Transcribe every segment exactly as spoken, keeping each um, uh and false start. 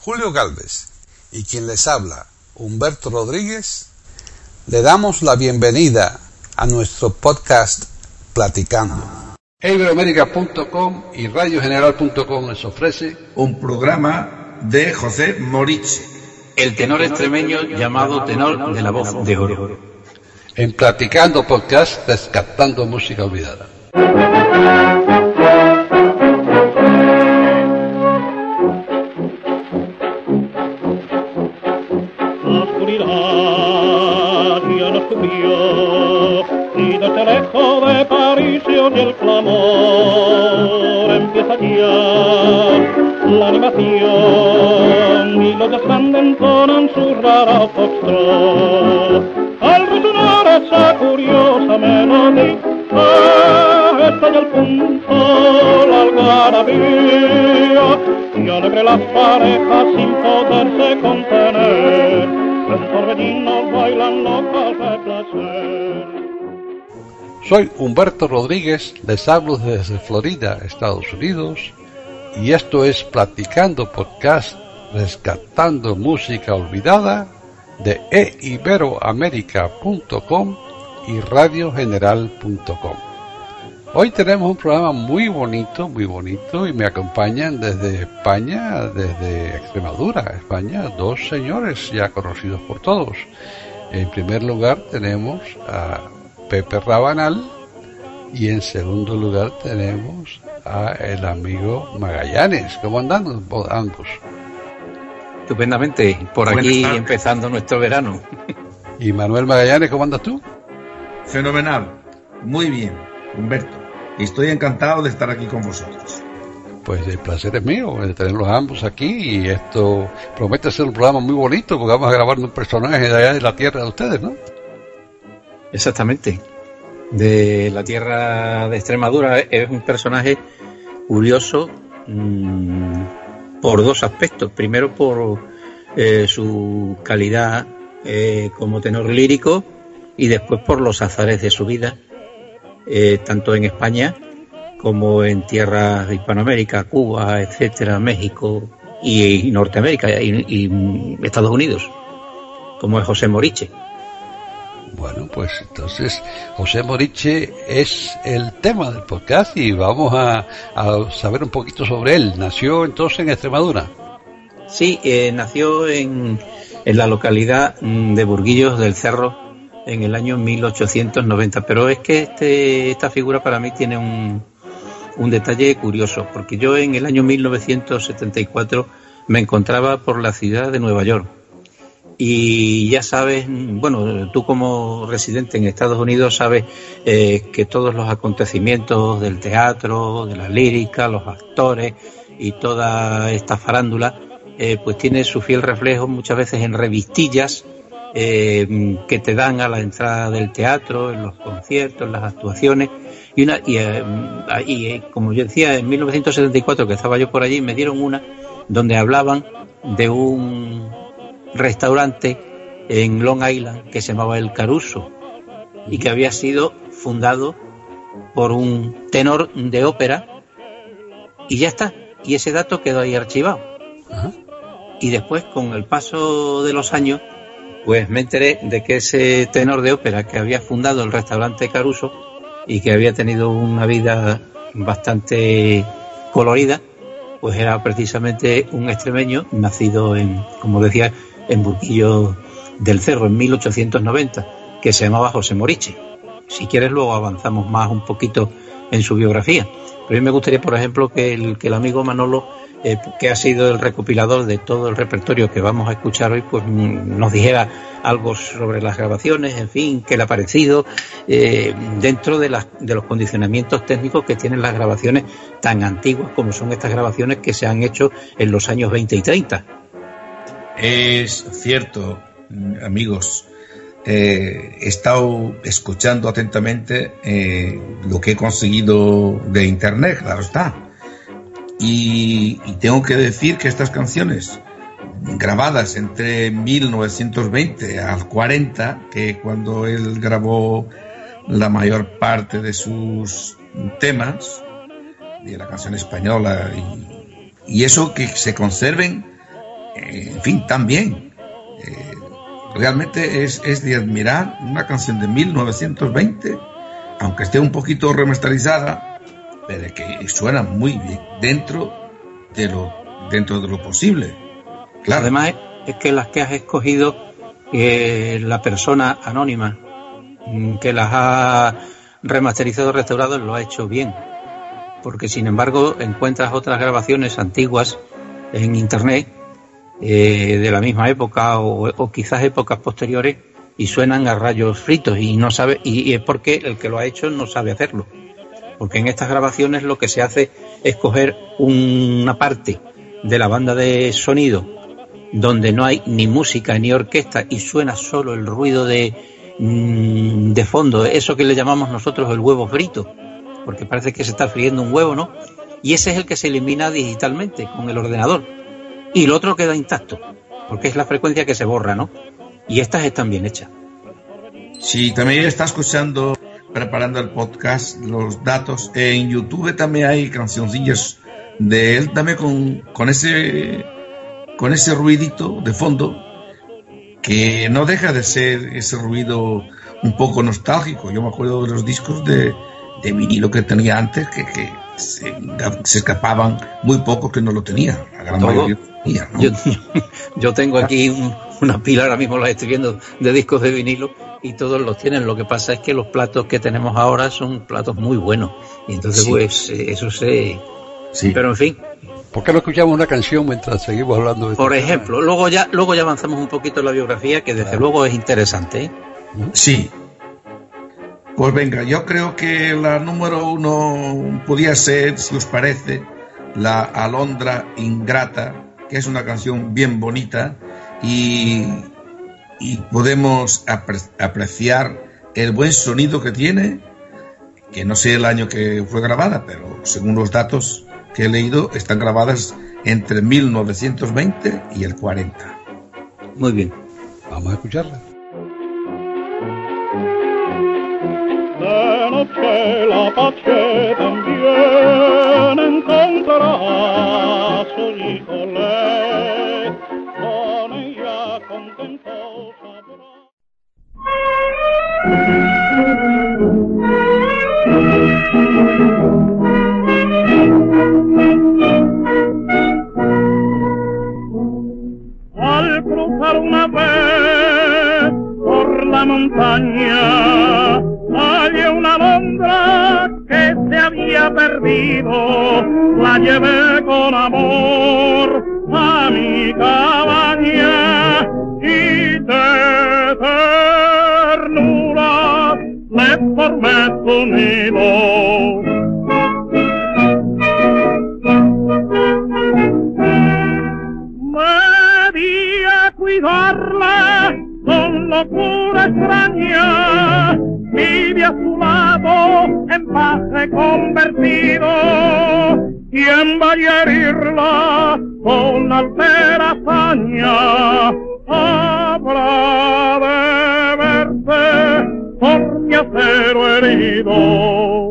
Julio Gálvez y quien les habla, Humberto Rodríguez, le damos la bienvenida a nuestro podcast Platicando. Iberoamérica punto com y radio general punto com les ofrece un programa de José Moriche, el tenor extremeño llamado tenor de la voz de oro. En Platicando Podcast, rescatando música olvidada. La oscuridad ya nos cubrió y desde lejos de París se oye el clamor. Empieza ya la animación y los grandes entonan su rara foxtrot. Al resonar esa curiosa melodía, está ya el punto, la algarabía, y alegre las parejas sin poderse contener, en torbellinos bailan locas de placer. Soy Humberto Rodríguez, les hablo desde Florida, Estados Unidos, y esto es Platicando Podcast, rescatando música olvidada, de iberoamérica punto com y radio general punto com. Hoy tenemos un programa muy bonito, muy bonito, y me acompañan desde España, desde Extremadura, España, dos señores ya conocidos por todos. En primer lugar tenemos a Pepe Rabanal y en segundo lugar tenemos a el amigo Magallanes. ¿Cómo andan ambos? Estupendamente, por aquí empezando nuestro verano. ¿Y Manuel Magallanes, cómo andas tú? Fenomenal, muy bien, Humberto. Estoy encantado de estar aquí con vosotros. Pues el placer es mío de tenerlos ambos aquí, y esto promete ser un programa muy bonito porque vamos a grabar un personaje de allá de la tierra de ustedes, ¿no? Exactamente, de la tierra de Extremadura. Es un personaje curioso mmm, por dos aspectos. Primero, por eh, su calidad eh, como tenor lírico, y después por los azares de su vida, eh, tanto en España como en tierras de Hispanoamérica, Cuba, etcétera, México y, y Norteamérica y, y Estados Unidos, como es José Moriche. Bueno, pues entonces José Moriche es el tema del podcast y vamos a, a saber un poquito sobre él. Nació entonces en Extremadura. Sí, eh, nació en, en la localidad de Burguillos del Cerro en el año mil ochocientos noventa, pero es que este, esta figura para mí tiene un, un detalle curioso, porque yo en el año mil novecientos setenta y cuatro me encontraba por la ciudad de Nueva York. Y ya sabes, bueno, tú como residente en Estados Unidos sabes eh, que todos los acontecimientos del teatro, de la lírica, los actores y toda esta farándula, eh, pues tiene su fiel reflejo muchas veces en revistillas eh, que te dan a la entrada del teatro, en los conciertos, en las actuaciones. Y, una, y, eh, y eh, como yo decía, en mil novecientos setenta y cuatro, que estaba yo por allí, me dieron una donde hablaban de un restaurante en Long Island que se llamaba El Caruso y que había sido fundado por un tenor de ópera, y ya está, y ese dato quedó ahí archivado. Ajá. Y después, con el paso de los años, pues me enteré de que ese tenor de ópera que había fundado el restaurante Caruso y que había tenido una vida bastante colorida, pues era precisamente un extremeño nacido en, como decía, en Burguillos del Cerro en mil ochocientos noventa, que se llamaba José Moriche. Si quieres luego avanzamos más un poquito en su biografía. Pero a mí me gustaría, por ejemplo, que el, que el amigo Manolo, eh, que ha sido el recopilador de todo el repertorio que vamos a escuchar hoy, pues nos dijera algo sobre las grabaciones, en fin, qué le ha parecido, eh, dentro de, las, de los condicionamientos técnicos que tienen las grabaciones tan antiguas como son estas grabaciones que se han hecho en los años veinte y treinta. Es cierto, amigos. Eh, he estado escuchando atentamente eh, lo que he conseguido de internet, claro está. Y, y tengo que decir que estas canciones, grabadas entre mil novecientos veinte al cuarenta, que cuando él grabó la mayor parte de sus temas, de la canción española, y, y eso, que se conserven eh, en fin, tan bien. Eh, realmente es, es de admirar una canción de mil novecientos veinte, aunque esté un poquito remasterizada, pero que suena muy bien dentro de lo, dentro de lo posible. Claro. Además es que las que has escogido, eh, la persona anónima que las ha remasterizado, restaurado, lo ha hecho bien, porque sin embargo encuentras otras grabaciones antiguas en internet, eh, de la misma época o, o quizás épocas posteriores, y suenan a rayos fritos, y no sabe, y, y es porque el que lo ha hecho no sabe hacerlo, porque en estas grabaciones lo que se hace es coger una parte de la banda de sonido donde no hay ni música ni orquesta y suena solo el ruido de de fondo, eso que le llamamos nosotros el huevo frito, porque parece que se está friendo un huevo, ¿no? Y ese es el que se elimina digitalmente con el ordenador, y el otro queda intacto, porque es la frecuencia que se borra, ¿no? Y estas están bien hechas. Sí, también está escuchando, preparando el podcast, los datos. En YouTube también hay cancioncillas de él, también con, con ese con ese ruidito de fondo, que no deja de ser ese ruido un poco nostálgico. Yo me acuerdo de los discos de, de vinilo que tenía antes, que, que se, se escapaban muy pocos que no lo tenían. La gran Todo. mayoría tenía, ¿no? Yo, yo tengo aquí un, una pila, ahora mismo la estoy viendo, de discos de vinilo, y todos los tienen. Lo que pasa es que los platos que tenemos ahora son platos muy buenos, y entonces sí, pues eso se... Sí. Pero en fin. ¿Por qué no escuchamos una canción mientras seguimos hablando de Por este ejemplo, tema? luego ya luego ya avanzamos un poquito en la biografía, que desde claro. luego es interesante, ¿eh? Sí. Pues venga, yo creo que la número uno podía ser, si os parece, la Alondra Ingrata, que es una canción bien bonita, y, y podemos apre- apreciar el buen sonido que tiene, que no sé el año que fue grabada, pero según los datos que he leído, están grabadas entre mil novecientos veinte y el cuarenta. Muy bien. Vamos a escucharla. De noche la pace también encontrará su híjole, con ella contento sabrá. Al cruzar una vez por la montaña, hallé una alondra que se había perdido. La llevé con amor a mi cabaña y de ternura le formé su nido. Cuidarla con locura extraña, vive a su lado en paje convertido. ¿Quién va a herirla con altera hazaña? Habrá de verse por mi acero herido.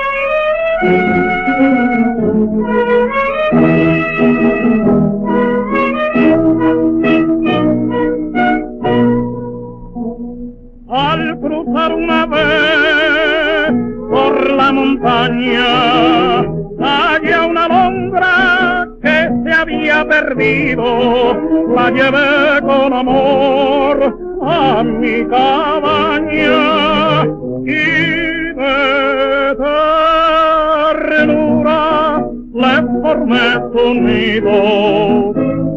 Al cruzar una vez por la montaña, hallé una alondra que se había perdido. La llevé con amor a mi cabaña y de ternura le formé su nido.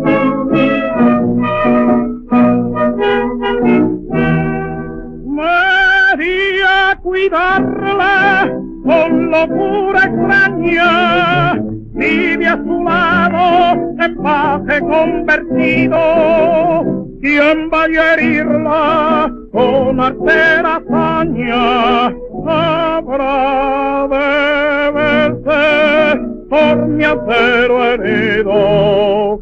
Cuidarla con locura extraña, vive a su lado en paje convertido. ¿Quién va a herirla con artera hazaña? Habrá de verse por mi acero herido.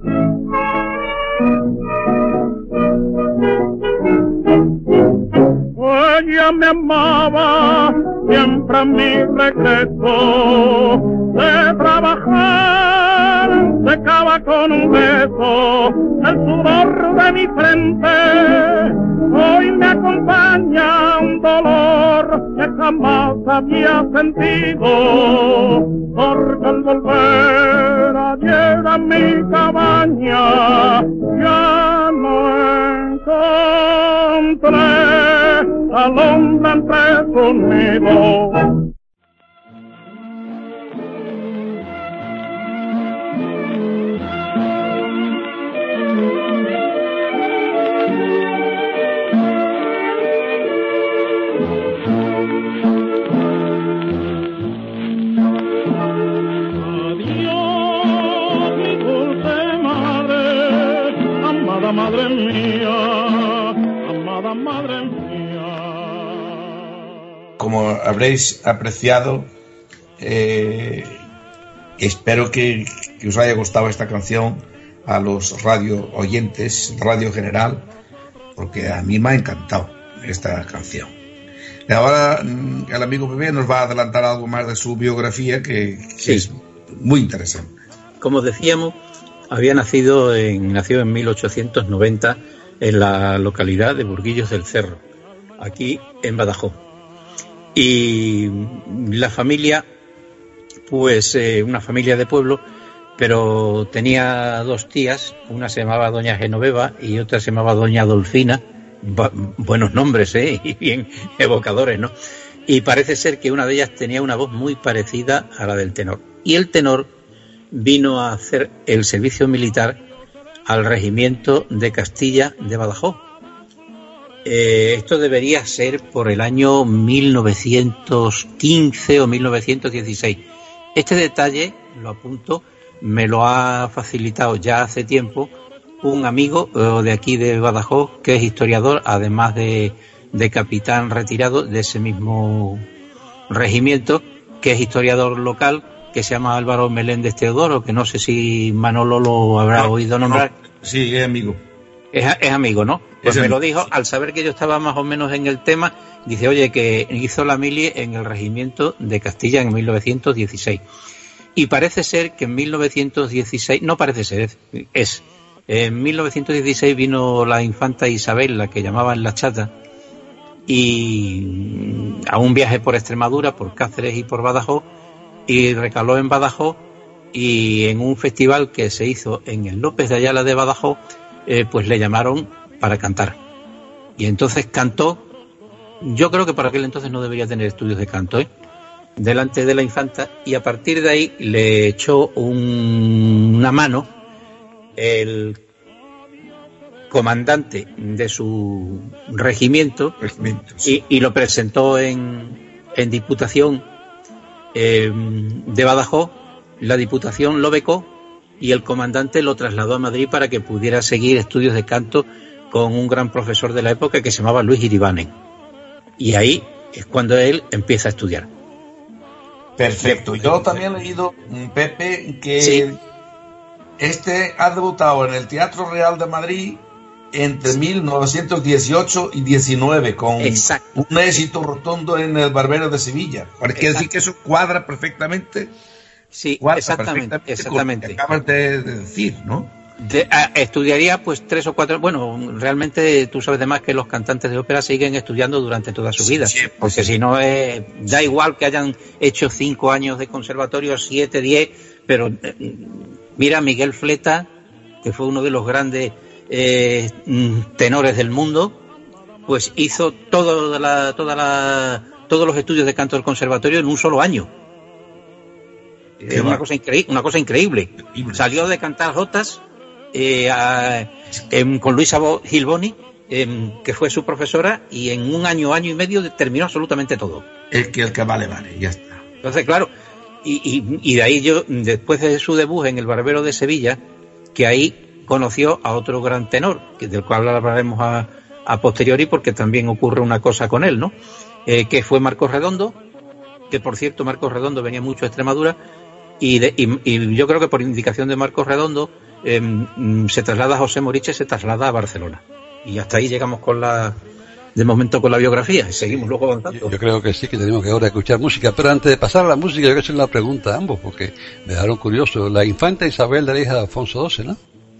Ella me amaba siempre a mi regreso de trabajar, secaba con un beso, el sudor de mi frente. Hoy me acompaña un dolor que jamás había sentido, porque al volver ayer a mi cabaña ya no encontré al hombre entre sus nidos. Madre mía, amada madre mía. Como habréis apreciado, eh, espero que, que os haya gustado esta canción a los radio oyentes, Radio General, porque a mí me ha encantado esta canción. Y ahora el amigo Pepe nos va a adelantar algo más de su biografía, que, que sí, es muy interesante. Como decíamos, había nacido en, nació en mil ochocientos noventa en la localidad de Burguillos del Cerro, aquí en Badajoz. Y la familia, pues eh, una familia de pueblo, pero tenía dos tías, una se llamaba Doña Genoveva y otra se llamaba Doña Dolfina. Buenos nombres, ¿eh? Y bien evocadores, ¿no? Y parece ser que una de ellas tenía una voz muy parecida a la del tenor. Y el tenor vino a hacer el servicio militar al regimiento de Castilla de Badajoz. Eh, esto debería ser por el año mil novecientos quince o mil novecientos dieciséis. Este detalle, lo apunto, me lo ha facilitado ya hace tiempo un amigo eh, de aquí de Badajoz, que es historiador, además de, de capitán retirado de ese mismo regimiento, que es historiador local, que se llama Álvaro Meléndez Teodoro, que no sé si Manolo lo habrá no, oído nombrar. No, sí, es amigo. Es, es amigo, ¿no? Pues es me amigo. Lo dijo al saber que yo estaba más o menos en el tema. Dice, oye, que hizo la mili en el regimiento de Castilla en mil novecientos dieciséis. Y parece ser que en mil novecientos dieciséis, no parece ser, es, es en mil novecientos dieciséis vino la infanta Isabel, la que llamaban la Chata, y a un viaje por Extremadura, por Cáceres y por Badajoz, y recaló en Badajoz, y en un festival que se hizo en el López de Ayala de Badajoz, eh, pues le llamaron para cantar. Y entonces cantó, yo creo que para aquel entonces no debería tener estudios de canto, ¿eh? delante de la infanta, y a partir de ahí le echó un, una mano el comandante de su regimiento, y, y lo presentó en, en Diputación eh, de Badajoz. La Diputación lo becó y el comandante lo trasladó a Madrid para que pudiera seguir estudios de canto con un gran profesor de la época que se llamaba Luis Iribanen. Y ahí es cuando él empieza a estudiar. Perfecto. Yo también he leído, Pepe, que sí, este ha debutado en el Teatro Real de Madrid entre sí. mil novecientos dieciocho y diecinueve con Exacto. un éxito rotundo en el Barbero de Sevilla. Quiere decir que eso cuadra perfectamente. Sí, exactamente, perfectamente, exactamente. Con lo que acabas de, de decir, ¿no? De, a, estudiaría pues tres o cuatro. Bueno, realmente tú sabes de más que los cantantes de ópera siguen estudiando durante toda su vida, sí, sí, porque sí. si no eh, da igual que hayan hecho cinco años de conservatorio, siete, diez, pero eh, mira Miguel Fleta, que fue uno de los grandes eh, tenores del mundo, pues hizo toda la, toda la, todos los estudios de canto del conservatorio en un solo año. Es una cosa increíble, una cosa increíble. Salió de cantar jotas eh, a, eh, con Luisa Gilboni, eh, que fue su profesora, y en un año, año y medio terminó absolutamente todo. El que el que vale, vale, ya está. Entonces, claro, y, y, y de ahí yo, después de su debut en El Barbero de Sevilla, que ahí conoció a otro gran tenor, que del cual hablaremos a, a posteriori, porque también ocurre una cosa con él, ¿no? Eh, que fue Marcos Redondo, que por cierto Marcos Redondo venía mucho a Extremadura. Y, de, y, y yo creo que por indicación de Marcos Redondo eh, se traslada a José Moriche, se traslada a Barcelona. Y hasta ahí llegamos con la, de momento con la biografía, y seguimos luego avanzando. Yo, yo creo que sí, que tenemos que ahora escuchar música, pero antes de pasar a la música, yo quiero hacer una pregunta a ambos, porque me dejaron curioso. La infanta Isabel de la hija de Alfonso doce, ¿no?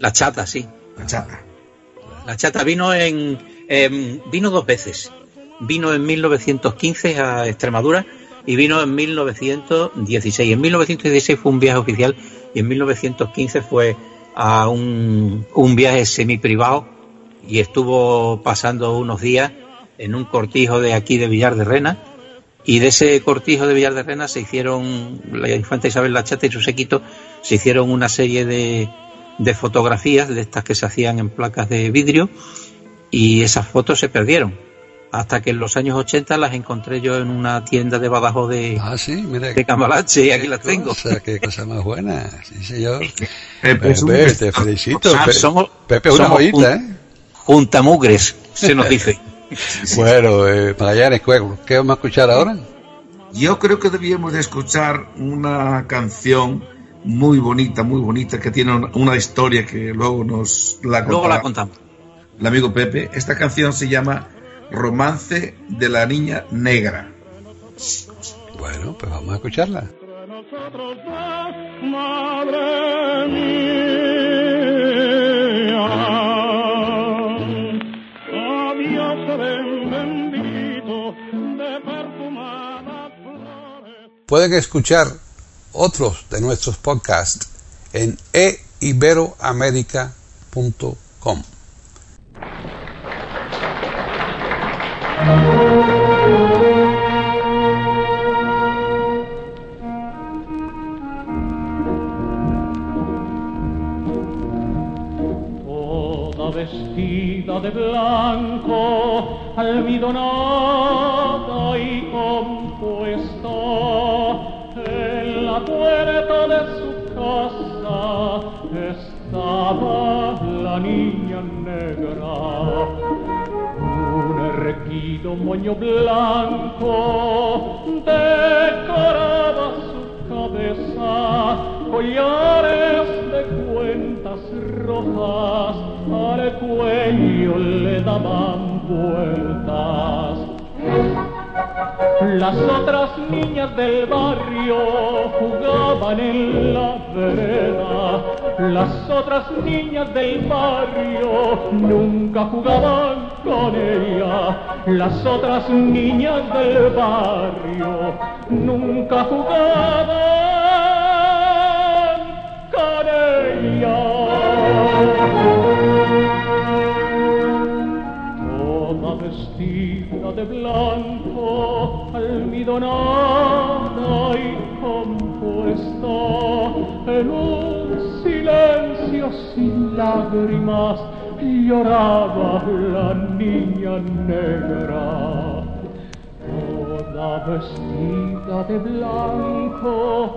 La Chata, sí. La Chata. La Chata vino en eh, vino dos veces. Vino en mil novecientos quince a Extremadura y vino en mil novecientos dieciséis. En mil novecientos dieciséis fue un viaje oficial y en mil novecientos quince fue a un, un viaje semi-privado y estuvo pasando unos días en un cortijo de aquí de Villar de Rena, y de ese cortijo de Villar de Rena se hicieron, la infanta Isabel la Chata y su séquito, se hicieron una serie de, de fotografías de estas que se hacían en placas de vidrio, y esas fotos se perdieron hasta que en los años ochenta las encontré yo en una tienda de Badajoz de, ah, sí, mira, de Cambalache, y aquí las tengo. O sea, qué cosa más buena, sí señor. Pepe, es un Pepe, best- te felicito. O sea, Pe- somos- Pepe es una somos joyita, un- ¿eh? Juntamugres, se nos dice. Bueno, eh, Magallanes, ¿qué qué vamos a escuchar ahora? Yo creo que debíamos de escuchar una canción muy bonita, muy bonita, que tiene una, una historia que luego nos la Luego contará la contamos. el amigo Pepe. Esta canción se llama Romance de la Niña Negra. Bueno, pues vamos a escucharla. Entre nosotros dos, madre mía, adiós ven bendito de perfumadas flores. Pueden escuchar otros de nuestros podcasts en e iberoamerica punto com. Toda vestida de blanco, almidonada y compuesta, en la puerta de su casa estaba la niña negra. Un erguido moño blanco decoraba su cabeza, collares de cuentas rojas al cuello le daban vueltas. Las otras niñas del barrio jugaban en la vereda. Las otras niñas del barrio nunca jugaban con ella. Las otras niñas del barrio nunca jugaban con ella. Toda vestida de blanco, almidonada y compuesta, en un silencio sin lágrimas lloraba la niña negra. Toda vestida de blanco,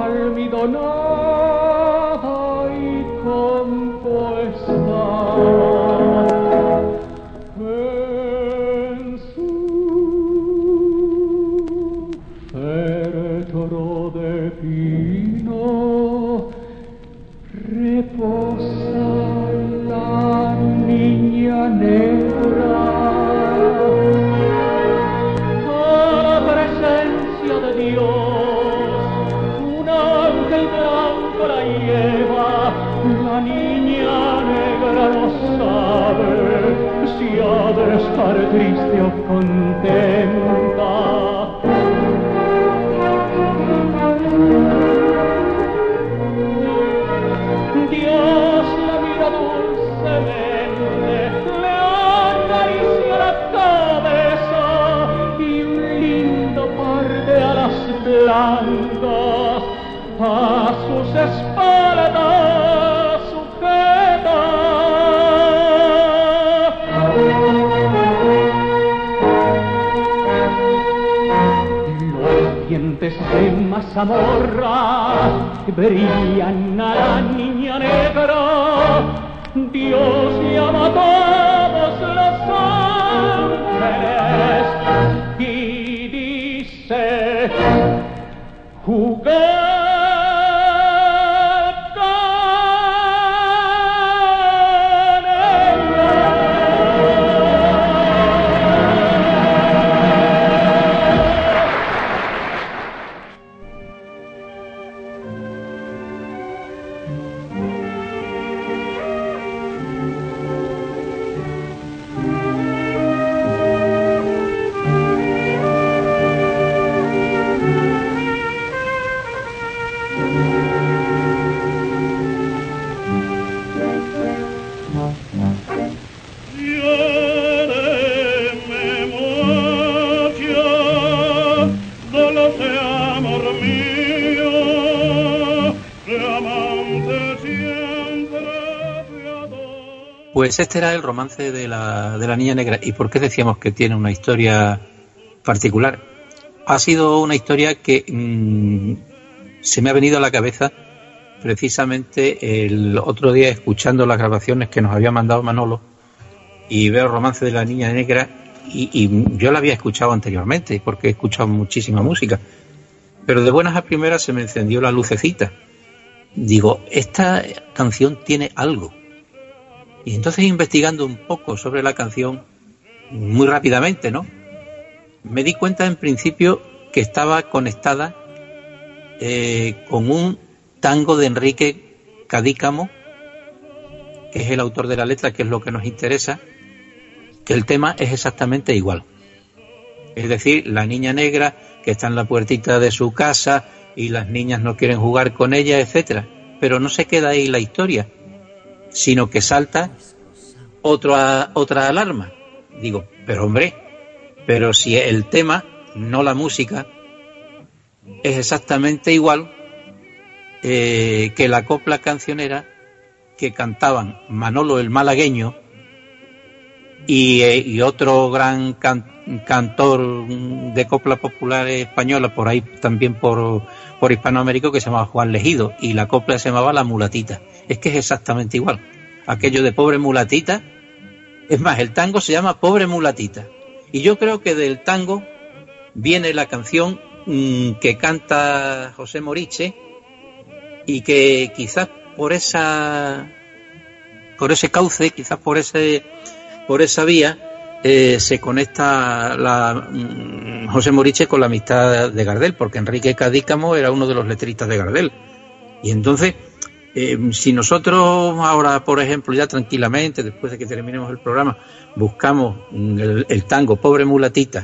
almidonada y compuesta, en su féretro de pino reposa la niña negra. A la presencia de Dios, un ángel blanco la lleva. La niña negra no sabe si ha de estar triste o contenta. Dios la mira dulcemente, le acaricia la cabeza y un lindo par de alas blancas a sus espaldas sujeta. Los dientes de mazamorra brillan a la niña negra. Dios llama a todos los ángeles y dice: jugad con ella. Pues este era el romance de la, de la Niña Negra. ¿Y por qué decíamos que tiene una historia particular? Ha sido una historia que mmm, se me ha venido a la cabeza precisamente el otro día escuchando las grabaciones que nos había mandado Manolo, y veo el romance de la Niña Negra y, y yo la había escuchado anteriormente porque he escuchado muchísima música, pero de buenas a primeras se me encendió la lucecita. Digo, esta canción tiene algo. Y entonces, investigando un poco sobre la canción, muy rápidamente, ¿no?, me di cuenta en principio que estaba conectada eh, con un tango de Enrique Cadícamo, que es el autor de la letra, que es lo que nos interesa, que el tema es exactamente igual. Es decir, la niña negra que está en la puertita de su casa y las niñas no quieren jugar con ella, etcétera. Pero no se queda ahí la historia, sino que salta otra, otra alarma. Digo, pero hombre, pero si el tema, no la música, es exactamente igual eh, que la copla cancionera que cantaban Manolo el Malagueño y, eh, y otro gran can, cantor de copla popular española, por ahí también por, por Hispanoamérica, que se llamaba Juan Legido, y la copla se llamaba La Mulatita. Es que es exactamente igual. Aquello de pobre mulatita, es más, el tango se llama Pobre Mulatita. Y yo creo que del tango viene la canción mmm, que canta José Moriche, y que quizás por esa por ese cauce, quizás por ese por esa vía eh, se conecta la mmm, José Moriche con la amistad de Gardel, porque Enrique Cadícamo era uno de los letristas de Gardel. Y entonces, eh, si nosotros ahora, por ejemplo, ya tranquilamente, después de que terminemos el programa, buscamos el, el tango Pobre Mulatita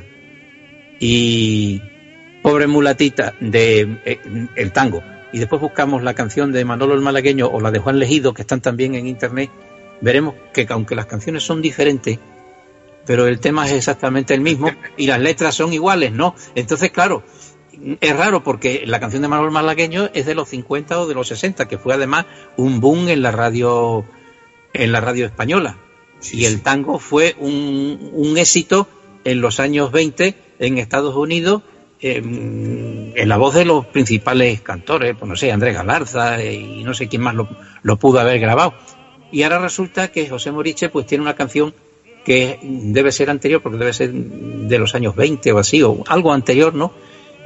y Pobre Mulatita de eh, el tango, y después buscamos la canción de Manolo el Malagueño o la de Juan Legido, que están también en internet, veremos que aunque las canciones son diferentes, pero el tema es exactamente el mismo y las letras son iguales, ¿no? Entonces, claro, es raro porque la canción de Manolo el Malagueño es de los cincuenta o de los sesenta, que fue además un boom en la radio en la radio española. Sí, y el tango fue un, un éxito en los años veinte en Estados Unidos, eh, en la voz de los principales cantores, pues no sé, Andrés Galarza eh, y no sé quién más lo, lo pudo haber grabado. Y ahora resulta que José Moriche pues tiene una canción que debe ser anterior, porque debe ser de los años veinte o así, o algo anterior, ¿no?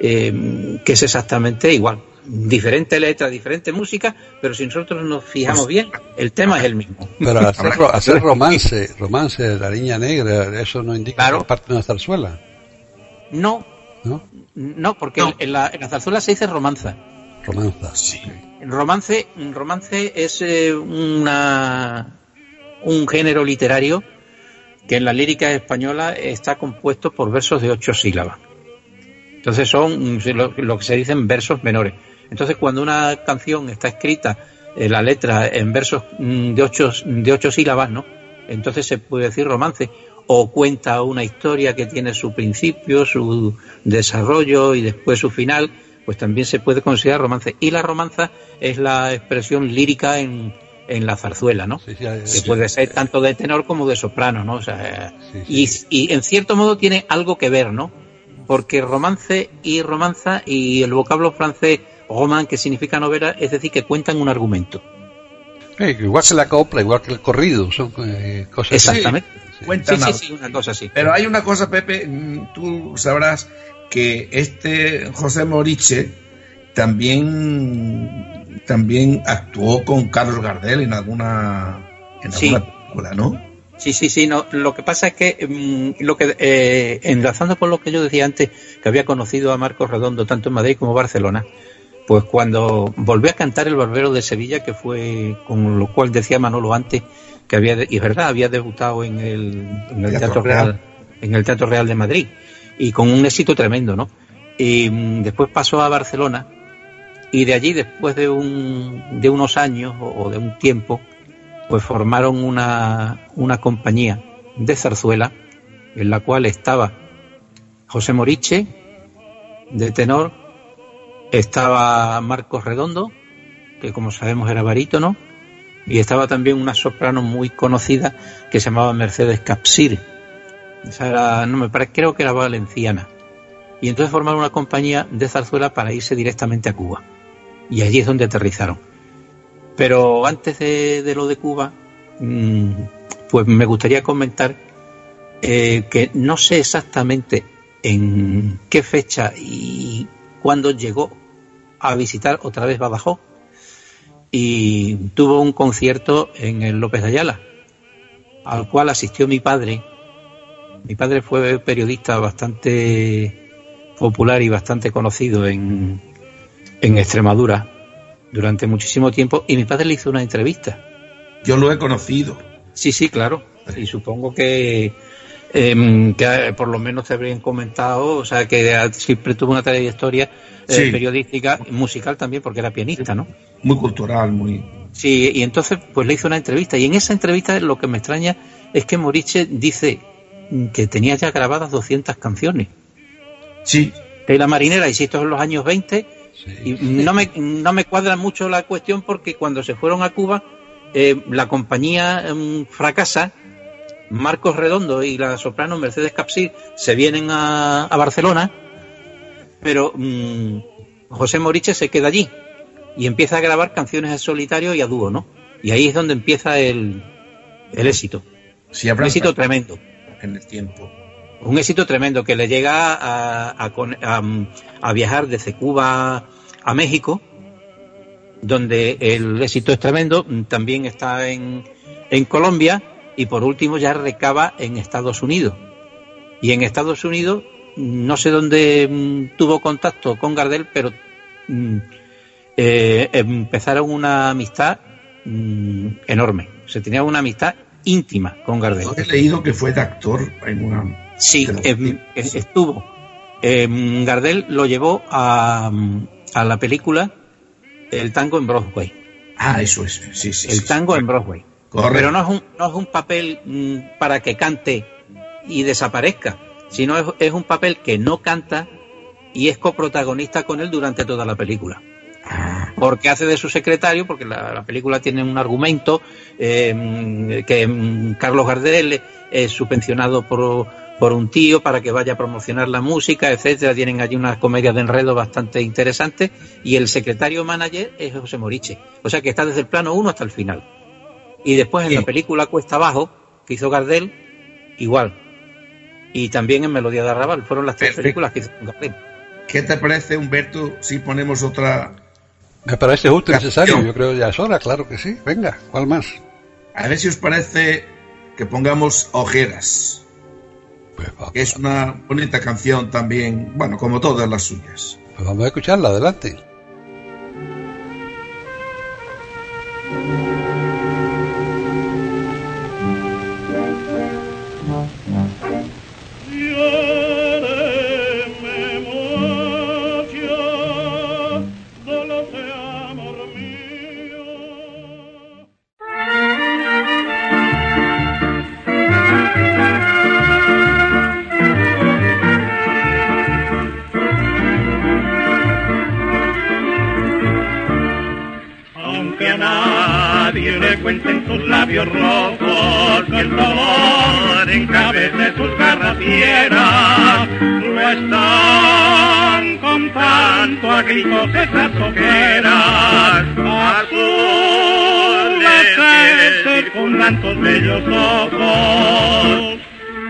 Eh, que es exactamente igual. Diferente letra, diferente música, pero si nosotros nos fijamos bien, el tema es el mismo. Pero hacer, hacer romance, romance de la Niña Negra, ¿eso no indica claro. que es parte de una zarzuela? No, no, no porque no. En, la, en la zarzuela se dice romanza. Romanza, sí. Romance, romance es eh, una un género literario que en la lírica española está compuesto por versos de ocho sílabas. Entonces son lo, lo que se dicen versos menores. Entonces, cuando una canción está escrita, eh, la letra en versos de ocho, de ocho sílabas, ¿no?, entonces se puede decir romance. O cuenta una historia que tiene su principio, su desarrollo y después su final, pues también se puede considerar romance. Y la romanza es la expresión lírica en, en la zarzuela, ¿no? Sí, sí, sí, que puede ser tanto de tenor como de soprano, ¿no? O sea, sí, sí. Y, y en cierto modo tiene algo que ver, ¿no? Porque romance y romanza, y el vocablo francés roman, que significa novela, es decir, que cuentan un argumento. Eh, igual que la copla, igual que el corrido, son eh, cosas exactamente. Sí, sí, sí, sí, una cosa así. Pero hay una cosa, Pepe, tú sabrás que este José Moriche también también actuó con Carlos Gardel en alguna en sí. alguna película, ¿no? Sí, sí, sí. No, lo que pasa es que mmm, lo que eh, enlazando con lo que yo decía antes, que había conocido a Marcos Redondo tanto en Madrid como Barcelona, pues cuando volvió a cantar El Barbero de Sevilla, que fue con lo cual decía Manolo antes que había, y es verdad, había debutado en el, en el Teatro, Teatro Real, Real, en el Teatro Real de Madrid, y con un éxito tremendo, ¿no? Y mmm, después pasó a Barcelona, y de allí, después de un de unos años o, o de un tiempo, pues formaron una, una compañía de zarzuela en la cual estaba José Moriche de tenor, estaba Marcos Redondo, que como sabemos era barítono, y estaba también una soprano muy conocida que se llamaba Mercedes Capsir. Esa era, no me parece, creo que era valenciana. Y entonces formaron una compañía de zarzuela para irse directamente a Cuba. Y allí es donde aterrizaron. Pero antes de, de lo de Cuba, mmm, pues me gustaría comentar eh, que no sé exactamente en qué fecha y cuándo llegó a visitar otra vez Badajoz, y tuvo un concierto en el López de Ayala, al cual asistió mi padre. Mi padre fue periodista bastante popular y bastante conocido en, en Extremadura durante muchísimo tiempo, y mi padre le hizo una entrevista. Yo lo he conocido. Sí, sí, claro. Y supongo que, eh, que por lo menos te habrían comentado, o sea, que siempre tuvo una trayectoria eh, sí. periodística, musical también, porque era pianista, ¿no? Muy cultural, muy... Sí, y entonces pues le hizo una entrevista, y en esa entrevista lo que me extraña es que Moriche dice que tenía ya grabadas doscientas canciones. Sí. De La Marinera, y si esto es en los años veinte, sí. Y no me, no me cuadra mucho la cuestión, porque cuando se fueron a Cuba, eh, la compañía eh, fracasa, Marcos Redondo y la soprano Mercedes Capsir se vienen a, a Barcelona, pero mmm, José Moriche se queda allí y empieza a grabar canciones en solitario y a dúo, ¿no? Y ahí es donde empieza el, el éxito. Sí, un éxito tremendo. En el tiempo. Un éxito tremendo que le llega a, a, a, a viajar desde Cuba a México, donde el éxito es tremendo. También está en, en Colombia, y por último ya recaba en Estados Unidos. Y en Estados Unidos, no sé dónde mm, tuvo contacto con Gardel, pero mm, eh, empezaron una amistad mm, enorme. Se tenía una amistad íntima con Gardel. Yo he leído que fue de actor en una... Sí, eh, estuvo. Eh, Gardel lo llevó a, a la película El tango en Broadway. Ah, eso es. Sí, sí, El sí, tango sí. en Broadway. Correcto. Pero no es un, no es un papel mm, para que cante y desaparezca, sino es, es un papel que no canta y es coprotagonista con él durante toda la película. Porque hace de su secretario, porque la, la película tiene un argumento eh, que mm, Carlos Gardel es subvencionado por, por un tío para que vaya a promocionar la música, etcétera. Tienen allí unas comedias de enredo bastante interesantes, y el secretario manager es José Moriche. O sea que está desde el plano uno hasta el final. Y después en sí. La película Cuesta Abajo, que hizo Gardel, igual. Y también en Melodía de Arrabal. Fueron las tres Perfecto. películas que hizo Gardel. ¿Qué te parece, Humberto, si ponemos otra? Me parece justo y necesario, yo creo que ya es hora, claro que sí. Venga, ¿cuál más? A ver si os parece que pongamos Ojeras, pues va, que es una bonita canción también, bueno, como todas las suyas. Pues vamos a escucharla, adelante. Cuenten sus labios rojos que el dolor encabece sus garras fieras. Lo están contando a gritos esas ojeras azules que circundan tus bellos ojos.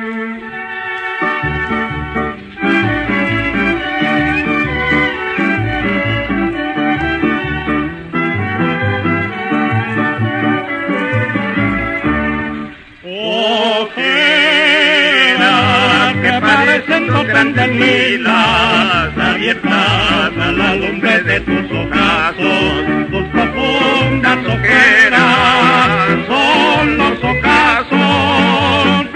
Dos grandes lilas abiertas a la lumbre de tus ojazos, tus profundas ojeras son los ocasos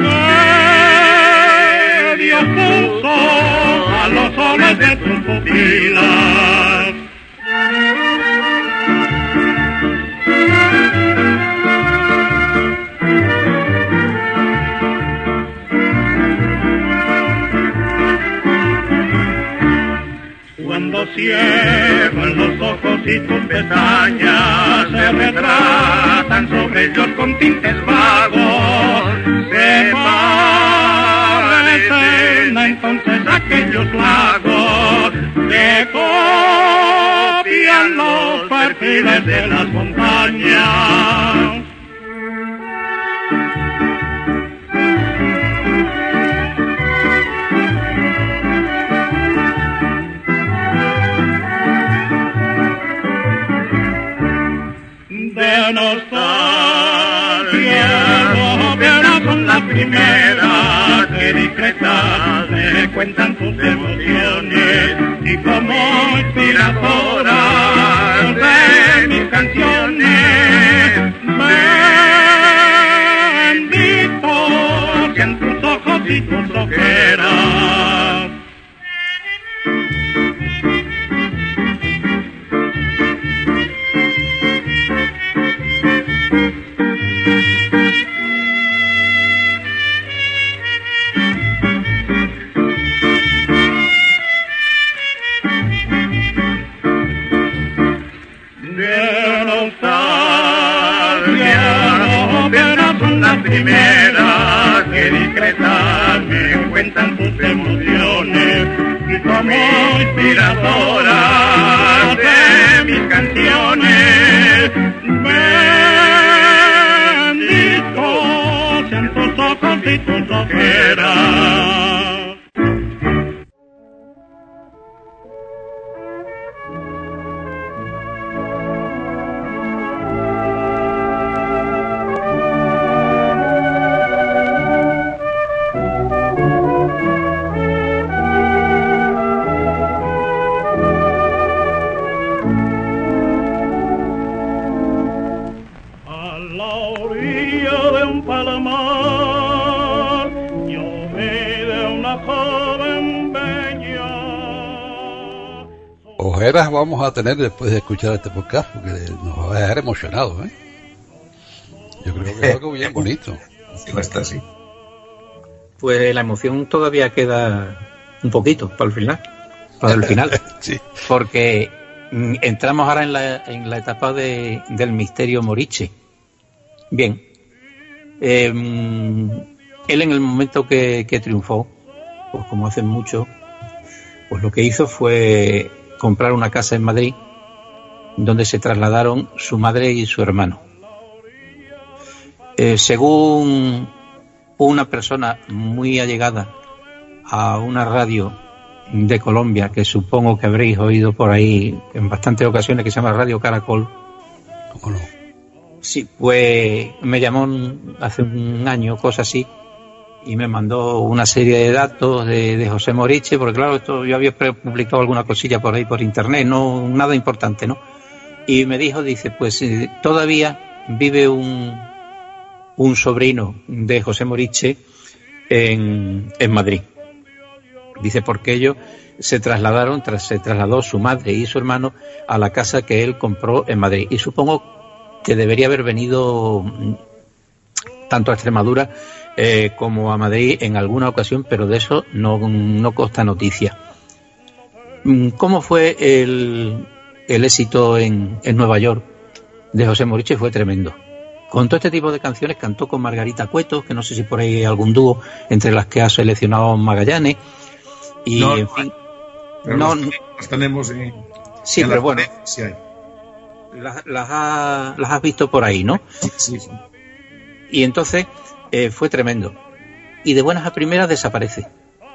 que Dios puso a los soles de tus pupilas. Cuando cierran los ojos y tus pestañas se retratan sobre ellos con tintes vagos. Se parecen entonces aquellos lagos que copian los perfiles de las montañas. De nostalgia, obvias son las primeras que discretas me cuentan sus emociones y como inspiradoras de mis canciones. Bendito sean tus ojos y tus ojeras. Primeras que discretas me cuentan sus emociones y como inspiradoras de mis canciones. Benditos sean tus ojos y tus ojeras. Ojeras vamos a tener después de escuchar este podcast, porque nos va a dejar emocionados, ¿eh? Yo creo que es algo bien bonito. Sí, va a estar así. Pues la emoción todavía queda un poquito para el final, para el final, sí. Porque mm, entramos ahora en la, en la etapa de, del misterio Moriche. Bien, eh, él en el momento que, que triunfó, pues como hacen mucho, pues lo que hizo fue comprar una casa en Madrid donde se trasladaron su madre y su hermano. Eh, según una persona muy allegada a una radio de Colombia, que supongo que habréis oído por ahí en bastantes ocasiones, que se llama Radio Caracol. ¿Cómo no? Sí, pues me llamó hace un año, cosa así, y me mandó una serie de datos de, de José Moriche, porque claro, esto yo había publicado alguna cosilla por ahí por internet, no nada importante, ¿no? Y me dijo, dice, pues eh, todavía vive un, un sobrino de José Moriche en, en Madrid. Dice, porque ellos se trasladaron, tras, se trasladó su madre y su hermano a la casa que él compró en Madrid. Y supongo que debería haber venido tanto a Extremadura Eh, como a Madrid en alguna ocasión, pero de eso no, no consta noticia. ¿Cómo fue el, el éxito en, en Nueva York de José Moriche? Fue tremendo. Con todo este tipo de canciones cantó con Margarita Cueto, que no sé si por ahí hay algún dúo entre las que ha seleccionado Magallanes. Y no, en fin, pero no, las, las tenemos en, sí, en pero la bueno, sí hay. las, las, ha, las has visto por ahí, ¿no? Sí, sí. Y entonces Eh, fue tremendo. Y de buenas a primeras desaparece.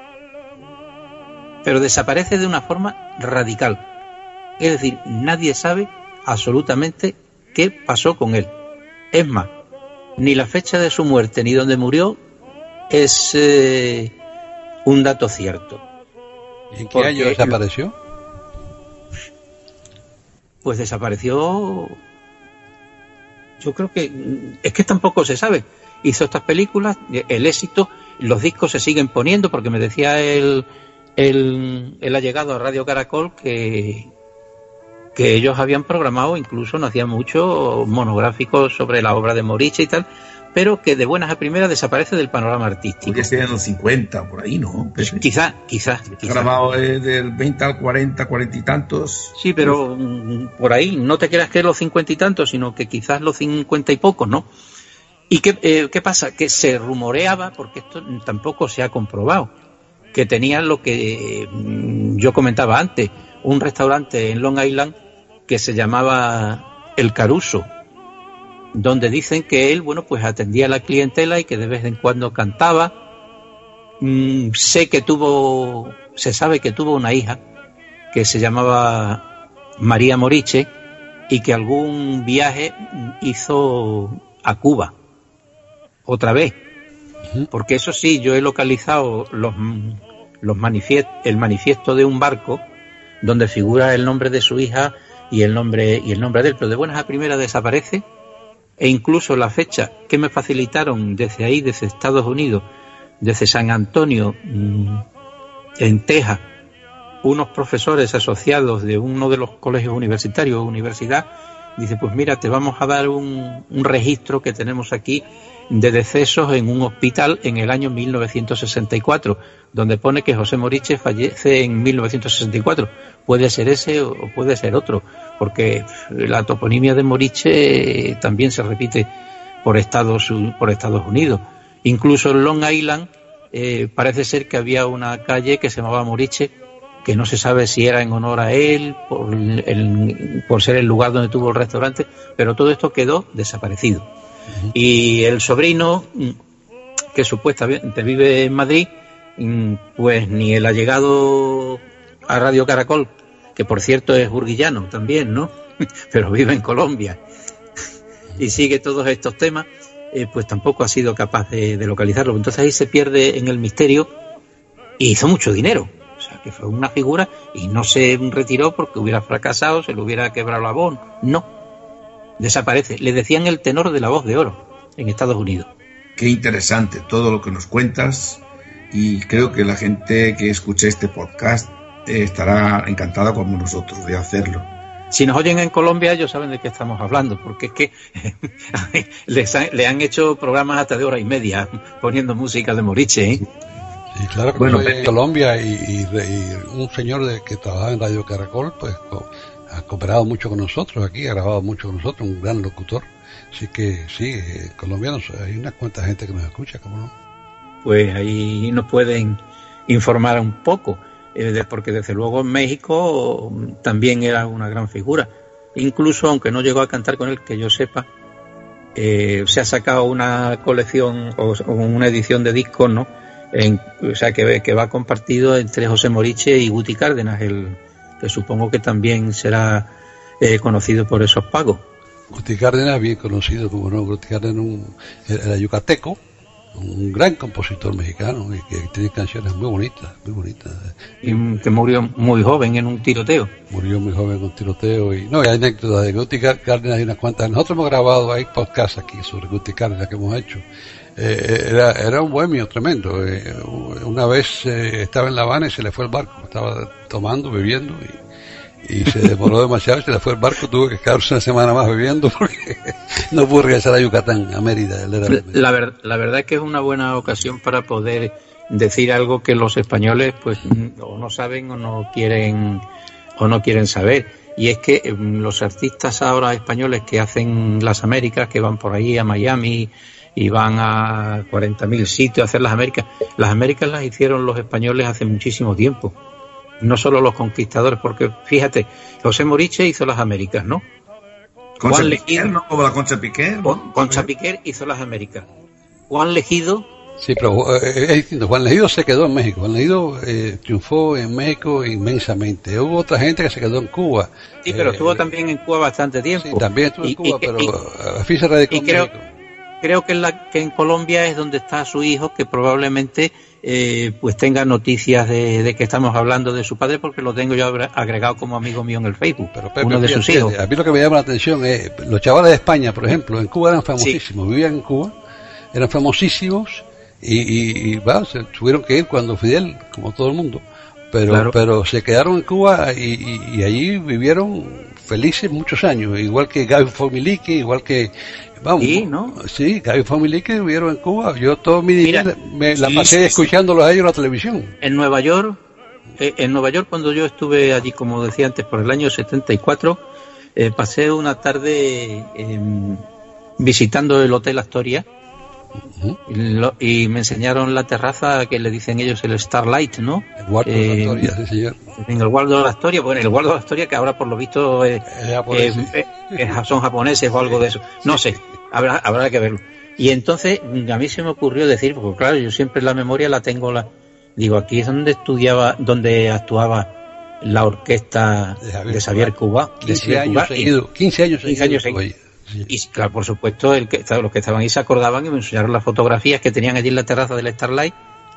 Pero desaparece de una forma radical. Es decir, nadie sabe absolutamente qué pasó con él. Es más, ni la fecha de su muerte ni dónde murió es eh, un dato cierto. ¿Y en qué año desapareció? Pues desapareció. Yo creo que es que tampoco se sabe. Hizo estas películas, el éxito, los discos se siguen poniendo, porque me decía el, el, el allegado a Radio Caracol que, que ellos habían programado, incluso no hacían mucho, monográficos sobre la obra de Moriche y tal, pero que de buenas a primeras desaparece del panorama artístico. Podría ser en los cincuenta, por ahí, ¿no? Pepe. Quizás, quizás. Quizá. Grabado eh, del veinte al cuarenta, cuarenta y tantos. Sí, pero mm, por ahí, no te creas que es los cincuenta y tantos, sino que quizás los cincuenta y pocos, ¿no? ¿Y qué, eh, qué pasa? Que se rumoreaba, porque esto tampoco se ha comprobado, que tenían lo que eh, yo comentaba antes, un restaurante en Long Island que se llamaba El Caruso, donde dicen que él, bueno, pues atendía a la clientela y que de vez en cuando cantaba. Mm, sé que tuvo, se sabe que tuvo una hija que se llamaba María Moriche y que algún viaje hizo a Cuba otra vez, porque eso sí, yo he localizado los, los manifiest, el manifiesto de un barco donde figura el nombre de su hija y el nombre y el nombre de él, pero de buenas a primeras desaparece. E incluso la fecha que me facilitaron desde ahí, desde Estados Unidos, desde San Antonio, en Texas, unos profesores asociados de uno de los colegios universitarios o universidad, dice, pues mira, te vamos a dar un, un registro que tenemos aquí de decesos en un hospital en el año mil novecientos sesenta y cuatro, donde pone que José Moriche fallece en mil novecientos sesenta y cuatro. Puede ser ese o puede ser otro, porque la toponimia de Moriche también se repite por Estados, por Estados Unidos. Incluso en Long Island eh, parece ser que había una calle que se llamaba Moriche, que no se sabe si era en honor a él, por, el, por ser el lugar donde tuvo el restaurante, pero todo esto quedó desaparecido. Uh-huh. Y el sobrino, que supuestamente vive en Madrid, pues ni el allegado a Radio Caracol, que por cierto es burguillano también, ¿no? Pero vive en Colombia y sigue todos estos temas, eh, pues tampoco ha sido capaz de, de localizarlo. Entonces ahí se pierde en el misterio y hizo mucho dinero. O sea, que fue una figura y no se retiró porque hubiera fracasado, se le hubiera quebrado la voz. No, desaparece. Le decían el tenor de la voz de oro en Estados Unidos. Qué interesante todo lo que nos cuentas, y creo que la gente que escuche este podcast eh, estará encantada como nosotros de hacerlo. Si nos oyen en Colombia, ellos saben de qué estamos hablando, porque es que les han, le han hecho programas hasta de hora y media poniendo música de Moriche, ¿eh? Sí, claro que bueno, en Colombia y, y, y un señor de, que trabajaba en Radio Caracol, pues co, ha cooperado mucho con nosotros aquí, ha grabado mucho con nosotros, un gran locutor. Así que sí, eh, colombianos, hay una cuanta gente que nos escucha, ¿cómo no? Pues ahí nos pueden informar un poco, eh, porque desde luego en México también era una gran figura. Incluso, aunque no llegó a cantar con él, que yo sepa, eh, se ha sacado una colección o, o una edición de discos, ¿no? En, o sea, que, que va compartido entre José Moriche y Guti Cárdenas, el, que supongo que también será eh, conocido por esos pagos. Guti Cárdenas, bien conocido, como no, Guti Cárdenas un, era yucateco, un gran compositor mexicano y que tiene canciones muy bonitas, muy bonitas. Y que murió muy joven en un tiroteo. Murió muy joven en un tiroteo y no, hay anécdotas de Guti Cárdenas y unas cuantas. Nosotros hemos grabado, hay podcasts aquí sobre Guti Cárdenas que hemos hecho. Eh, era, era un bohemio tremendo. Eh, una vez eh, estaba en La Habana y se le fue el barco, estaba tomando, bebiendo y, y se demoró demasiado, se le fue el barco, tuvo que quedarse una semana más bebiendo porque no pudo regresar a Yucatán, a Mérida. Él era la, ver, la verdad es que es una buena ocasión para poder decir algo que los españoles pues o no saben o no quieren o no quieren saber, y es que eh, los artistas ahora españoles que hacen las Américas, que van por ahí a Miami y van a cuarenta mil sitios a hacer las Américas. Las Américas las hicieron los españoles hace muchísimo tiempo, no solo los conquistadores, porque fíjate, José Moriche hizo las Américas, ¿no? Concha Juan Piquer, ¿no? Como la Concha Piquer, ¿no? Concha Piquer hizo las Américas. Juan Legido... Sí, pero eh, es distinto. Juan Legido se quedó en México. Juan Legido eh, triunfó en México inmensamente. Hubo otra gente que se quedó en Cuba. Sí, pero eh, estuvo también en Cuba bastante tiempo. Sí, también estuvo en y, Cuba, y, pero y, al fin se radicó en creo, México. Creo que en, la, que en Colombia es donde está su hijo, que probablemente eh, pues tenga noticias de, de que estamos hablando de su padre, porque lo tengo yo agregado como amigo mío en el Facebook, pero, pero, uno pero, de fíjate, sus hijos. A mí lo que me llama la atención es, los chavales de España, por ejemplo, en Cuba eran famosísimos, sí. Vivían en Cuba, eran famosísimos, y, y, y bueno, se tuvieron que ir cuando Fidel, como todo el mundo, pero claro. pero se quedaron en Cuba y, y, y allí vivieron felices muchos años, igual que Gaby Familiki, igual que, vamos, sí, ¿no? Sí, Gaby Familiki vivieron en Cuba, yo toda mi vida me la sí, pasé sí, escuchándolos a ellos en la televisión. En Nueva York, eh, en Nueva York cuando yo estuve allí, como decía antes, por el año setenta y cuatro, eh, pasé una tarde eh, visitando el Hotel Astoria. Uh-huh. y, lo, y me enseñaron la terraza que le dicen ellos el Starlight, ¿no? El Guardo eh, de la Astoria, sí, señor. En el Guardo de la Astoria, bueno, el Guardo de la Astoria que ahora por lo visto eh, eh, eh, son japoneses o algo de eso, no sé, habrá, habrá que verlo. Y entonces a mí se me ocurrió decir, porque claro, yo siempre la memoria la tengo, la digo, aquí es donde estudiaba, donde actuaba la orquesta de Xavier, de Xavier Cugat, quince años seguidos, quince años seguidos. Sí. Y claro, por supuesto, el que, los que estaban ahí se acordaban y me enseñaron las fotografías que tenían allí en la terraza del Starlight.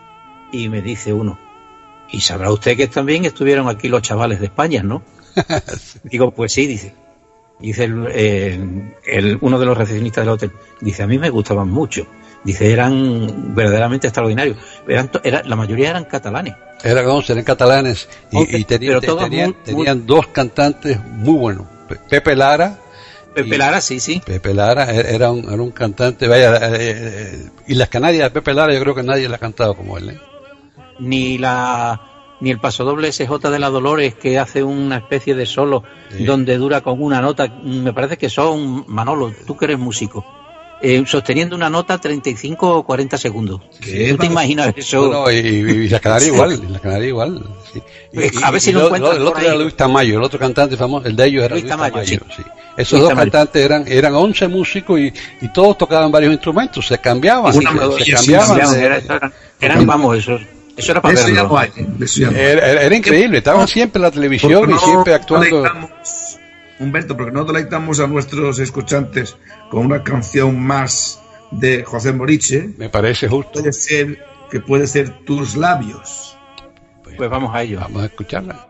Y me dice uno, y sabrá usted que también estuvieron aquí los chavales de España, ¿no? Digo, pues sí, dice. Dice el, eh, el, uno de los recepcionistas del hotel, dice, a mí me gustaban mucho. Dice, eran verdaderamente extraordinarios. Eran, era, la mayoría eran catalanes. Eran once, eran catalanes. Y, once, y tenían, pero todos tenían, muy, tenían muy... dos cantantes muy buenos. Pepe Lara. Pepe Lara, sí, sí. Pepe Lara era un, era un cantante, vaya, eh, eh, y las Canarias de Pepe Lara yo creo que nadie la ha cantado como él, ¿eh? Ni la ni el pasodoble S J de la Dolores, que hace una especie de solo, sí, donde dura con una nota, me parece que son, Manolo, tú que eres músico, eh, sosteniendo una nota treinta y cinco o cuarenta segundos. ¿Tú te imaginas eso? No, no, y, y la Canaria igual, y la Canaria igual. Sí. Y, y, a ver si y lo encuentras. El otro era Luis Tamayo, el otro cantante famoso, el de ellos era Luis, Luis Tamayo, Tamayo, sí. sí. Esos Luis dos Tamayo. cantantes eran eran once músicos y, y todos tocaban varios instrumentos, se cambiaban, sí, se, sí, se cambiaban. Sí, de, eran, eran, vamos, eso, eso era para eso verlo. Ya no hay, eso ya no hay. Era, era, era increíble, estaban siempre en la televisión no, y siempre actuando. Humberto, porque no deleitamos a nuestros escuchantes con una canción más de José Moriche. Me parece justo. Puede ser, que puede ser Tus labios. Pues vamos a ello. Vamos a escucharla.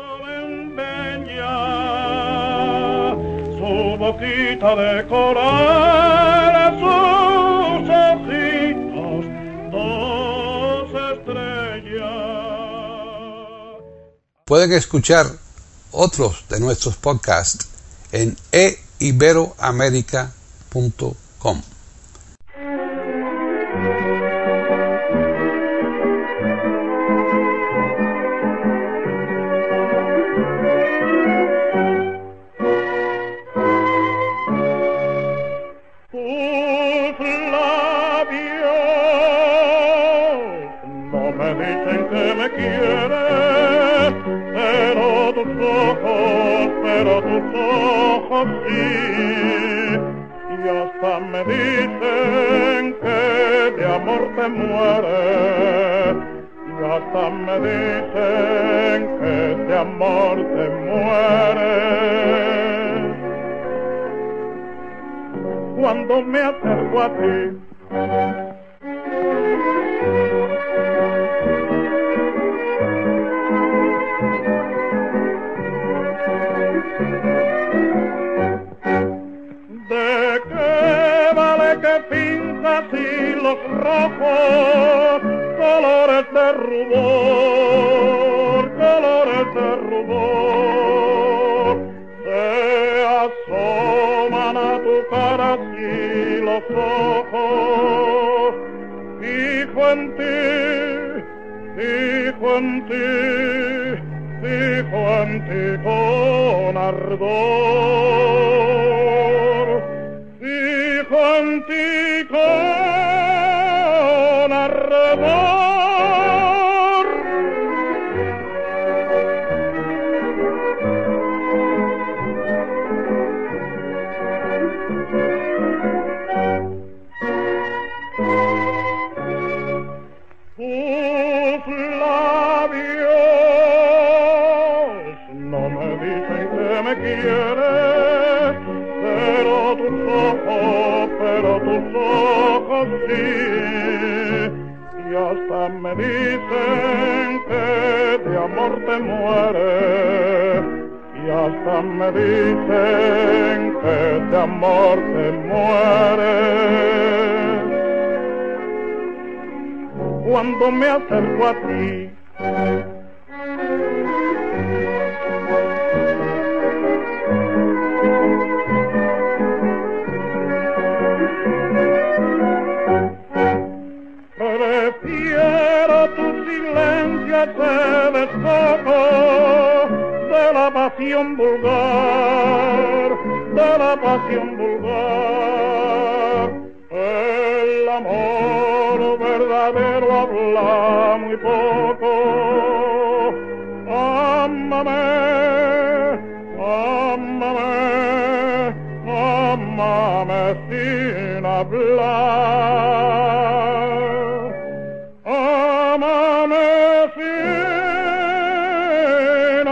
Su boquita de coral, sus ojitos, dos estrellas. Pueden escuchar otros de nuestros podcasts en e iberoamerica punto com. Y hasta me dicen que de amor te mueres, y hasta me dicen que de amor te mueres. Cuando me acerco a ti, y los rojos, colores de rubor, colores de rubor, se asoman a tu cara así los ojos, fijo en ti, fijo en ti, fijo en ti con ardor. Fijo en ti con ardor. Tus labios no me dicen que me quieres, pero tus ojos, pero tus ojos sí, y hasta me dicen que de amor te mueres, y hasta me dicen que de amor te mueres. Cuando me acerco a ti, se despojo de la pasión vulgar, de la pasión vulgar. El amor verdadero habla muy poco. Ámame, ámame, ámame sin hablar. Ámame sin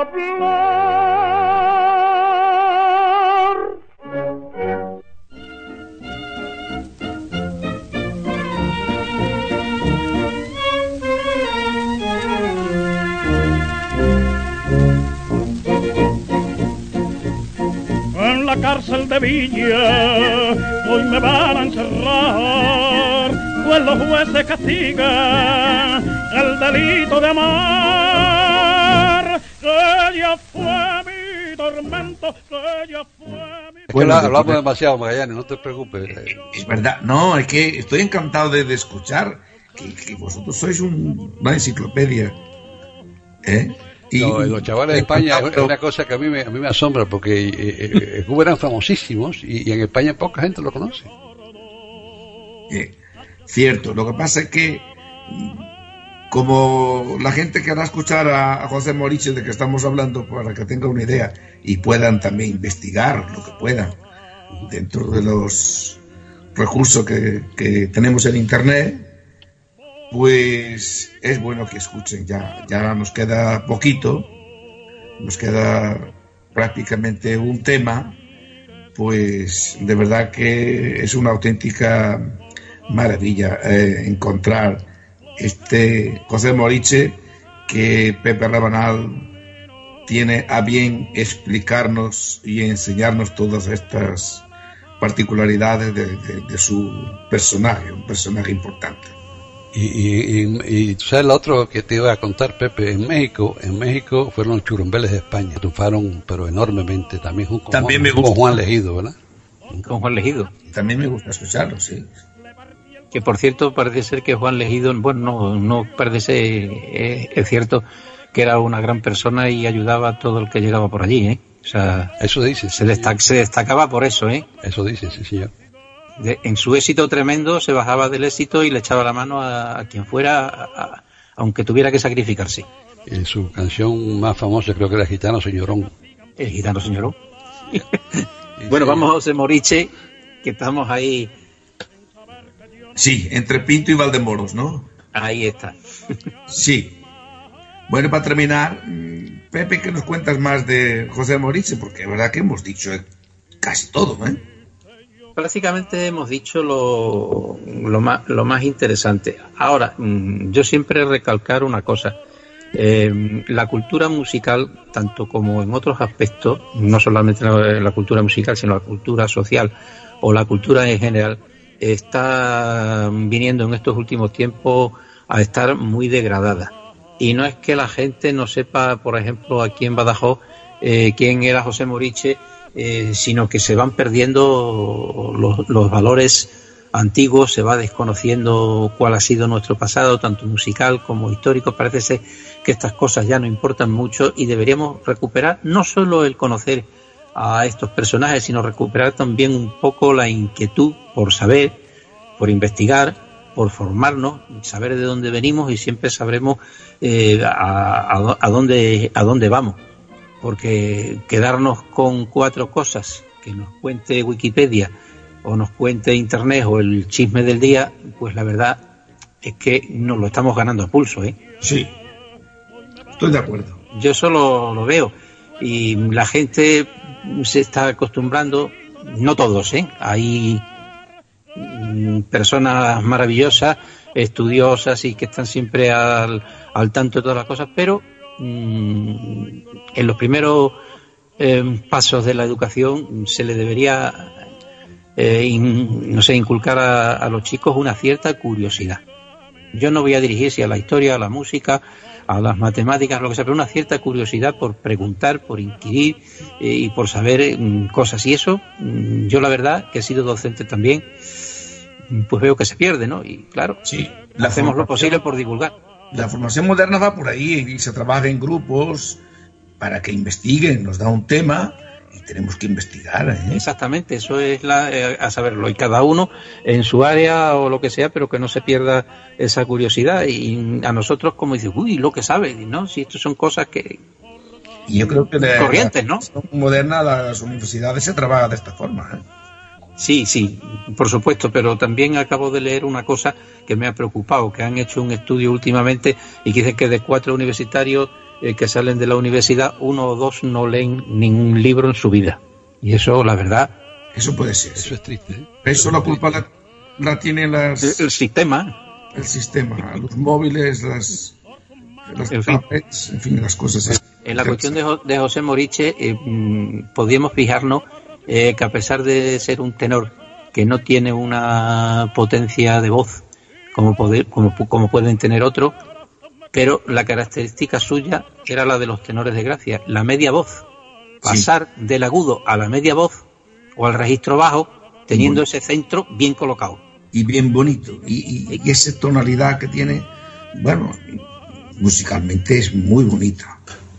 hablar. En la cárcel de Villa hoy me van a encerrar, pues los jueces castigan el delito de amar, que ya fue mi tormento, que ya fue mi... Bueno, hablamos demasiado, Magallanes, no te preocupes. Eh, es verdad, no, es que estoy encantado de, de escuchar que, que vosotros sois un, una enciclopedia, ¿eh? Y, no, los chavales de España es una cosa que a mí me, a mí me asombra, porque eh, eh, Cuba eran famosísimos y, y en España poca gente lo conoce. Eh, cierto, lo que pasa es que como la gente querrá escuchar a, a José Moriche de que estamos hablando para que tenga una idea y puedan también investigar lo que puedan dentro de los recursos que, que tenemos en internet, pues es bueno que escuchen. Ya, ya nos queda poquito, nos queda prácticamente un tema, pues de verdad que es una auténtica maravilla eh, encontrar este José Moriche que Pepe Rabanal tiene a bien explicarnos y enseñarnos todas estas particularidades de, de, de su personaje, un personaje importante. Y, y, y, y tú sabes lo otro que te iba a contar, Pepe, en México, en México fueron los churumbeles de España, triunfaron pero enormemente, también con, también Juan, me gusta. con Juan Legido, ¿verdad? Con Juan Legido. También me gusta escucharlo, sí. Que por cierto parece ser que Juan Legido, bueno, no, no parece, eh, es cierto que era una gran persona y ayudaba a todo el que llegaba por allí, ¿eh? O sea, eso dice. Se, destac, se destacaba por eso, ¿eh? Eso dice, sí, señor. De, en su éxito tremendo se bajaba del éxito y le echaba la mano a, a quien fuera, a, a, aunque tuviera que sacrificarse. En su canción más famosa creo que era Gitano Señorón. El Gitano Señorón. Bueno, sí. Vamos a José Moriche, que estamos ahí. Sí, entre Pinto y Valdemoros, ¿no? Ahí está. Sí. Bueno, para terminar, Pepe, ¿qué nos cuentas más de José Moriche? Porque es verdad que hemos dicho casi todo, ¿eh? Prácticamente hemos dicho lo, lo, más, lo más interesante. Ahora, yo siempre recalcar una cosa. Eh, la cultura musical, tanto como en otros aspectos, no solamente la, la cultura musical, sino la cultura social o la cultura en general, está viniendo en estos últimos tiempos a estar muy degradada. Y no es que la gente no sepa, por ejemplo, aquí en Badajoz, eh, quién era José Moriche, eh, sino que se van perdiendo los, los valores antiguos, se va desconociendo cuál ha sido nuestro pasado, tanto musical como histórico. Parece ser que estas cosas ya no importan mucho y deberíamos recuperar no solo el conocer a estos personajes, sino recuperar también un poco la inquietud por saber, por investigar, por formarnos, saber de dónde venimos y siempre sabremos eh, a, a, a dónde a dónde vamos. Porque quedarnos con cuatro cosas que nos cuente Wikipedia o nos cuente Internet o el chisme del día, pues la verdad es que nos lo estamos ganando a pulso, ¿eh? Sí, estoy de acuerdo. Yo solo lo veo y la gente se está acostumbrando, no todos, ¿eh? Hay personas maravillosas, estudiosas y que están siempre al, al tanto de todas las cosas, pero mmm, en los primeros eh, pasos de la educación se le debería eh, in, no sé, inculcar a, a los chicos una cierta curiosidad. Yo no voy a dirigirse a la historia, a la música, a las matemáticas, lo que sea, pero una cierta curiosidad por preguntar, por inquirir eh, y por saber eh, cosas. Y eso, yo la verdad, que he sido docente también, pues veo que se pierde, ¿no? Y claro, sí, hacemos lo posible por divulgar. La formación moderna va por ahí y se trabaja en grupos para que investiguen, nos da un tema y tenemos que investigar, ¿eh? Exactamente, eso es la, eh, a saberlo, y cada uno en su área o lo que sea, pero que no se pierda esa curiosidad. Y a nosotros, como dice, uy, lo que sabe, ¿no? Si esto son cosas que... Y yo creo que de corrientes, ¿no? La moderna, las universidades se trabaja de esta forma, ¿eh? Sí, sí, por supuesto, pero también acabo de leer una cosa que me ha preocupado, que han hecho un estudio últimamente y que dicen que de cuatro universitarios eh, que salen de la universidad, uno o dos no leen ningún libro en su vida. Y eso, la verdad... Eso puede ser. Eso es triste, ¿eh? Eso la culpa la, la tienen las... El, el sistema. El sistema, los móviles, las... las en, fin. tablets, en fin, las cosas. En la cuestión de, de José Moriche, eh, mmm, podríamos fijarnos eh, que a pesar de ser un tenor que no tiene una potencia de voz como, poder, como, como pueden tener otros, pero la característica suya era la de los tenores de gracia, la media voz, pasar sí. del agudo a la media voz o al registro bajo, teniendo ese centro bien colocado. Y bien bonito, y, y, y esa tonalidad que tiene, bueno, musicalmente es muy bonita.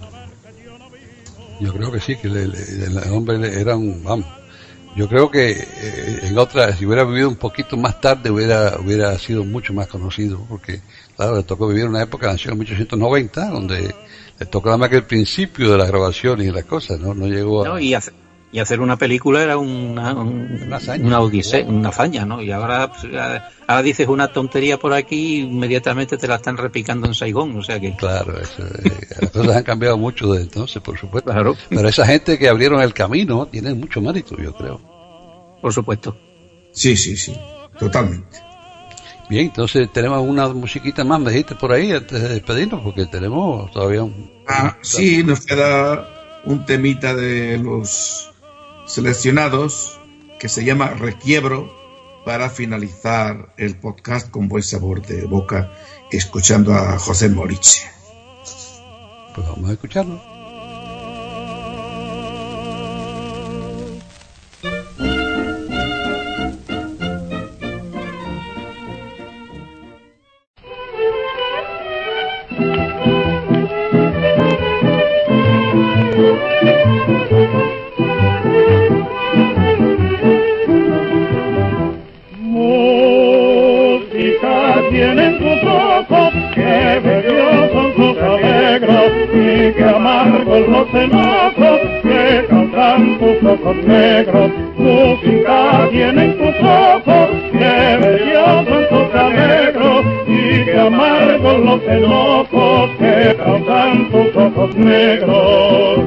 Yo creo que sí, que el, el, el hombre era un, vamos, yo creo que eh, en otra, si hubiera vivido un poquito más tarde hubiera hubiera sido mucho más conocido, porque claro, le tocó vivir una época, nació en mil ochocientos noventa, donde le tocó nada más que el principio de la grabación y las cosas, ¿no? No llegó a... No, y, hace, y hacer una película era una, un, una, hazaña, una odisea, una hazaña, ¿no? Y ahora, pues, ahora dices una tontería por aquí y inmediatamente te la están repicando en Saigón, o sea que... Claro, eso, eh, las cosas han cambiado mucho desde entonces, por supuesto. Claro. Pero esa gente que abrieron el camino tienen mucho mérito, yo creo. Por supuesto. Sí, sí, sí, totalmente. Bien, entonces tenemos una musiquita más, me dijiste por ahí, antes de despedirnos, porque tenemos todavía un... Ah, sí, nos queda un temita de los seleccionados que se llama Requiebro, para finalizar el podcast con buen sabor de boca, escuchando a José Moriche. Pues vamos a escucharlo. Los enojos que causan tus ojos negros, música tienen tus ojos, que bellos son tus alegros, y que amargos los enojos que causan tus ojos negros.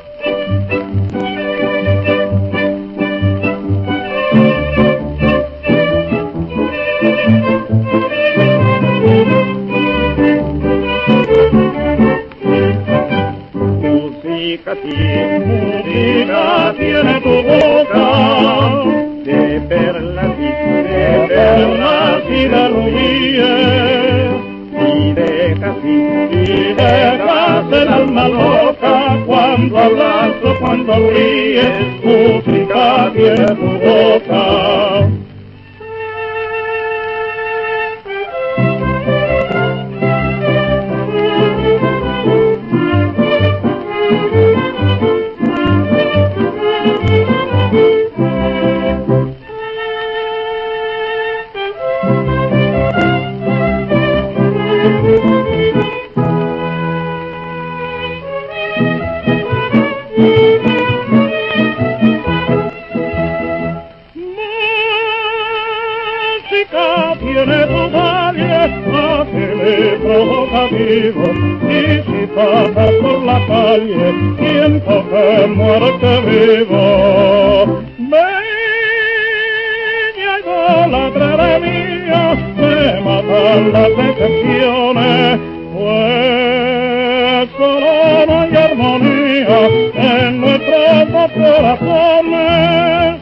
Música tiene tu boca de perlas y de perlas y de rubíes, y dejas y dejas el alma loca cuando hablas o cuando ríes. Música tiene tu boca. Y si pasas por la calle, siento que muerte vivo. Bella idólatra mía, me matan las decepciones, pues solo no hay armonía en nuestros dos corazones.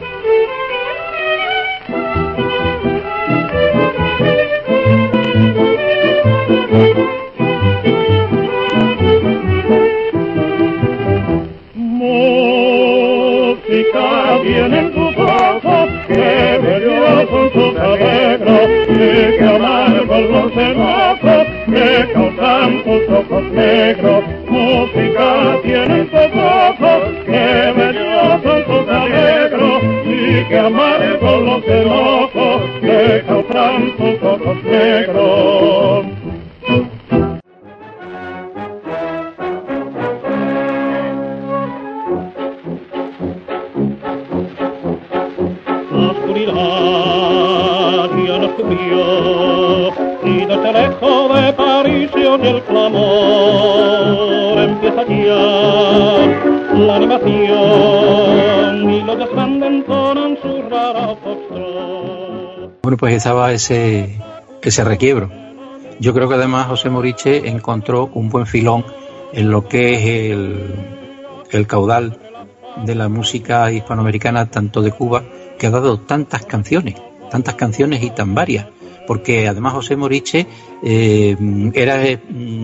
Vienen tus ojos, que bellos son tus alegros, y que amargos los enojos que causan ojos negros. La oscuridad ya nos cubrió y desde lejos de París se oye el clamor. Empieza ya la animación y los desbandes entonan su rara foxtrot. Bueno, pues estaba ese, ese requiebro. Yo creo que además José Moriche encontró un buen filón en lo que es el, el caudal de la música hispanoamericana, tanto de Cuba, que ha dado tantas canciones, tantas canciones y tan varias, porque además José Moriche eh, era eh,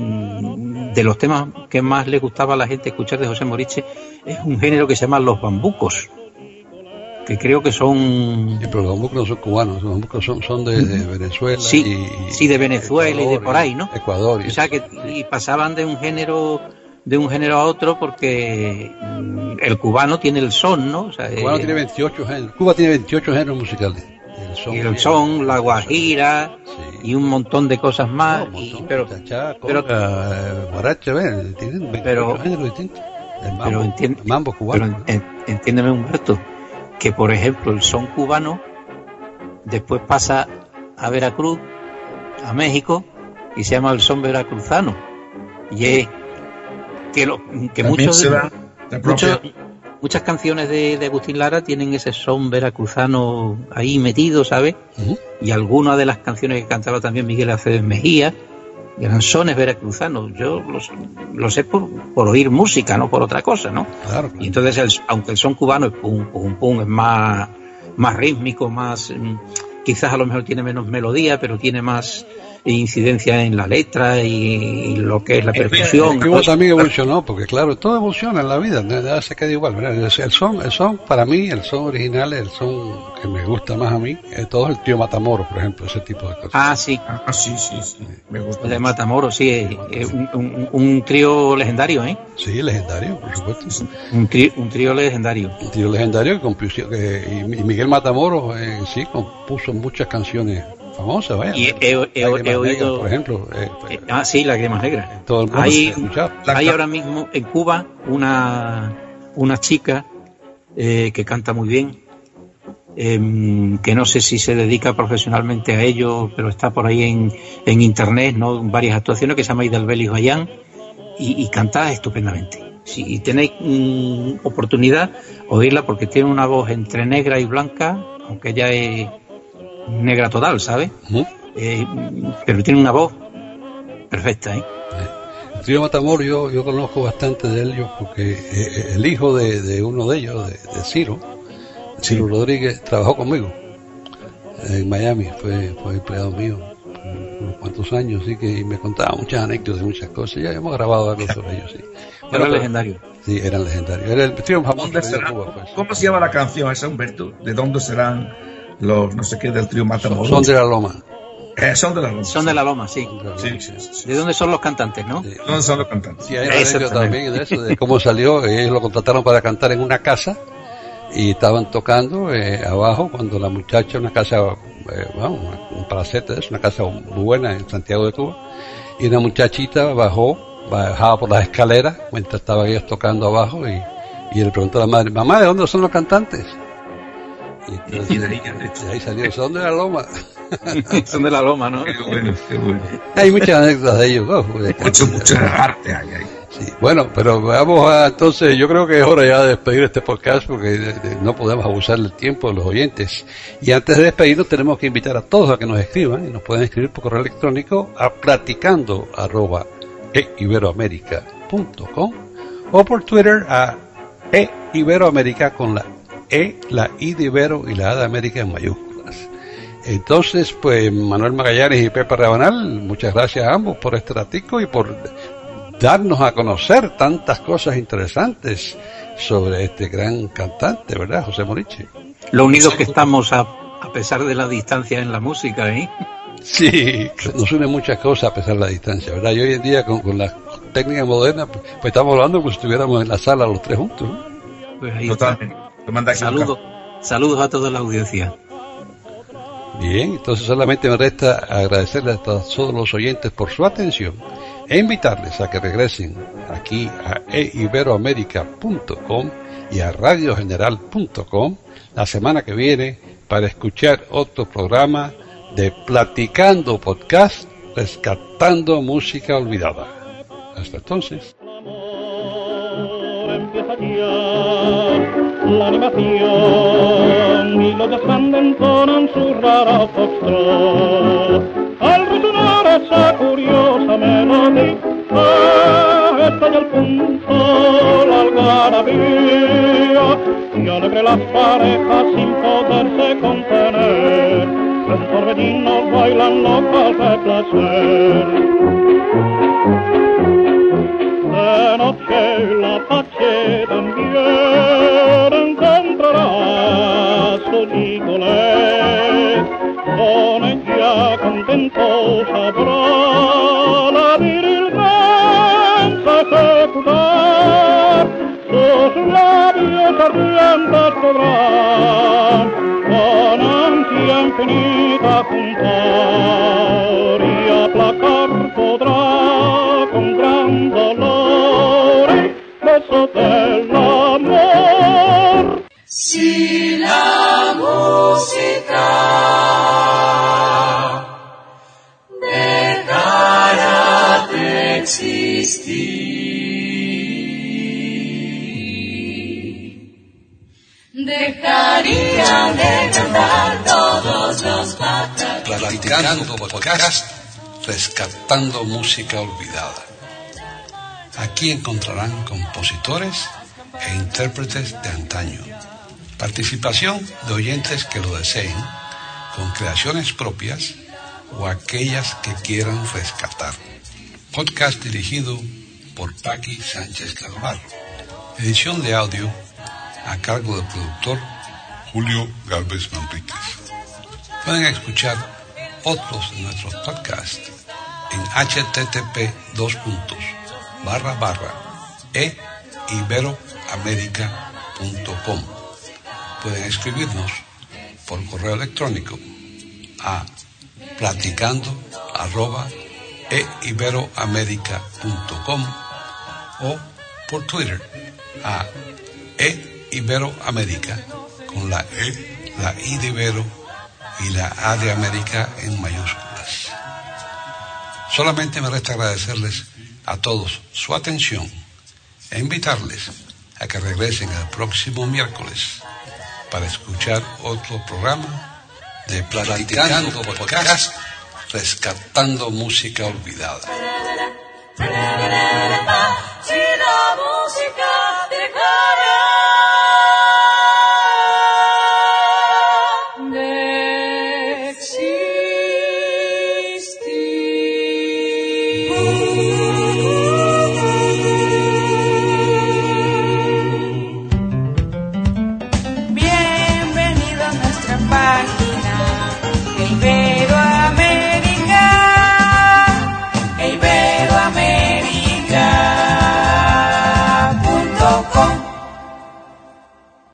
de los temas que más le gustaba a la gente escuchar de José Moriche, es un género que se llama los bambucos, que creo que son... Sí, pero los bambucos no son cubanos, los bambucos son, son de, de Venezuela. Sí, y, sí, de Venezuela Ecuador, y de por ahí, ¿no? Ecuador. Y, o sea, que y pasaban de un género de un género a otro porque el cubano tiene el son, ¿no? O sea, el cubano eh, tiene veintiocho géneros. Cuba tiene veintiocho géneros musicales. El son, el son la guajira, sí, y un montón de cosas más. No, y, montón, pero, chachá, pero, conga, guaracha, ¿ves? Tienen veintiocho pero, géneros distintos. El mambo, pero entiende, el mambo cubano. Pero en, entiéndeme, Humberto, que por ejemplo el son cubano después pasa a Veracruz, a México, y se llama el son veracruzano. Y es que, lo, que muchos, muchos, muchas canciones de, de Agustín Lara tienen ese son veracruzano ahí metido, ¿sabes? Uh-huh. Y algunas de las canciones que cantaba también Miguel Aceves Mejía eran sones veracruzanos. Yo lo, lo sé por, por oír música, no por otra cosa, ¿no? Claro, claro. Y entonces, el, aunque el son cubano es pum, pum, pum, es más, más rítmico, más... Quizás a lo mejor tiene menos melodía, pero tiene más incidencia en la letra y lo que es la percusión. El Cuba también evolucionó, porque claro, todo evoluciona en la vida, nada se queda igual. ¿Verdad? El son, el son, para mí, el son original, el son que me gusta más a mí, es todo el trío Matamoros, por ejemplo, ese tipo de cosas. Ah, sí. Ah, sí, sí, sí. Me gusta. El de Matamoros, sí, es, es un, un, un trío legendario, ¿eh? Sí, legendario, por supuesto. Un trío, un trío legendario. Un trío legendario que compuso, que, y Miguel Matamoros, eh, sí, compuso muchas canciones famosas, vaya. Y he, he, he, he oído, negras, por ejemplo. Eh, eh, ah, sí, Lágrimas Negras. Todo el mundo hay, hay ahora mismo en Cuba una, una chica eh, que canta muy bien, eh, que no sé si se dedica profesionalmente a ello, pero está por ahí en, en internet, ¿no? Varias actuaciones, que se llama Idalbelis Bayán, y, y canta estupendamente. Si tenéis mm, oportunidad, oírla, porque tiene una voz entre negra y blanca, aunque ella es negra total, ¿sabes? Uh-huh. Eh, pero tiene una voz perfecta, ¿eh? El trío Matamoros, yo, yo conozco bastante de ellos, porque eh, el hijo de, de uno de ellos, de, de Ciro, sí. Ciro Rodríguez, trabajó conmigo en Miami, fue, fue empleado mío por unos cuantos años, así que y me contaba muchas anécdotas y muchas cosas. Ya hemos grabado algo sobre ellos, sí. Bueno, eran legendarios. Sí, eran legendarios. Era el trío famoso de Cuba, pues. ¿Cómo se llama la canción esa, Humberto? ¿De dónde serán los no sé qué del trío Matamoros? Son de la Loma. Eh, son de la Loma. Son de la Loma, sí. Sí, sí, sí, sí. ¿De dónde son los cantantes, no? Sí. ¿De dónde son los cantantes? Sí, hay una anécdota también de eso, de cómo salió. Ellos lo contrataron para cantar en una casa y estaban tocando eh, abajo cuando la muchacha, una casa, eh, bueno, un palacete, es una casa muy buena en Santiago de Cuba, y una muchachita bajó, bajaba por las escaleras mientras estaban ellos tocando abajo y, y le preguntó a la madre, mamá, ¿de dónde son los cantantes? Y, entonces, y de, ahí, de ahí salió, son de la Loma. Son de la Loma, ¿no? Qué bueno, qué bueno. Hay muchas anécdotas de ellos. Oh, de mucho, mucho arte hay ahí. Sí, bueno, pero vamos a, entonces, yo creo que es hora ya de despedir este podcast, porque de, de, no podemos abusar del tiempo de los oyentes. Y antes de despedirnos, tenemos que invitar a todos a que nos escriban, y nos pueden escribir por correo electrónico a platicando arroba eiberoamerica punto com o por Twitter a eiberoamerica con la E, la I de Ibero y la A de América en mayúsculas. Entonces, pues, Manuel Magallanes y Pepe Rabanal, muchas gracias a ambos por este ratico y por darnos a conocer tantas cosas interesantes sobre este gran cantante, ¿verdad, José Moriche? Lo unidos que estamos a, a pesar de la distancia en la música, ¿eh? Sí, nos une muchas cosas a pesar de la distancia, ¿verdad? Y hoy en día con, con las técnicas modernas, pues, pues estamos hablando como si estuviéramos en la sala los tres juntos, ¿no? Pues ahí Totalmente. Saludos, saludos a toda la audiencia. Bien, entonces solamente me resta agradecerles a todos los oyentes por su atención e invitarles a que regresen aquí a e iberoamerica punto com y a radio general punto com la semana que viene para escuchar otro programa de Platicando Podcast, rescatando música olvidada. Hasta entonces. Empieza ya la animación y los de grande entonan su rara foxtrot. Al resonar esa curiosa melodía, está ya el punto la algarabía y alegre las parejas sin poderse contener. En torbellinos bailan locas de placer. De noche la pache también encontrará su Nicolás. Con ella contento sabrá la viril danza ejecutar. Sus labios ardientes podrán con ansia infinita juntar y aplacar podrá con gran dolor el beso del amor. Si la música dejara de existir, dejarían de cantar todos los pájaros. Platicando Podcast, rescatando música olvidada. Aquí encontrarán compositores e intérpretes de antaño. Participación de oyentes que lo deseen, con creaciones propias o aquellas que quieran rescatar. Podcast dirigido por Paqui Sánchez Carvalho. Edición de audio a cargo del productor Julio Galvez Manríquez. Pueden escuchar otros de nuestros podcasts en http dos puntos barra barra e iberoamerica punto com. Pueden escribirnos por correo electrónico a platicando arroba e iberoamerica punto com o por Twitter a e iberoamerica con la E, la I de Ibero y la A de América en mayúsculas. Solamente me resta agradecerles a todos su atención e invitarles a que regresen el próximo miércoles para escuchar otro programa de Platicando Podcast, rescatando música olvidada.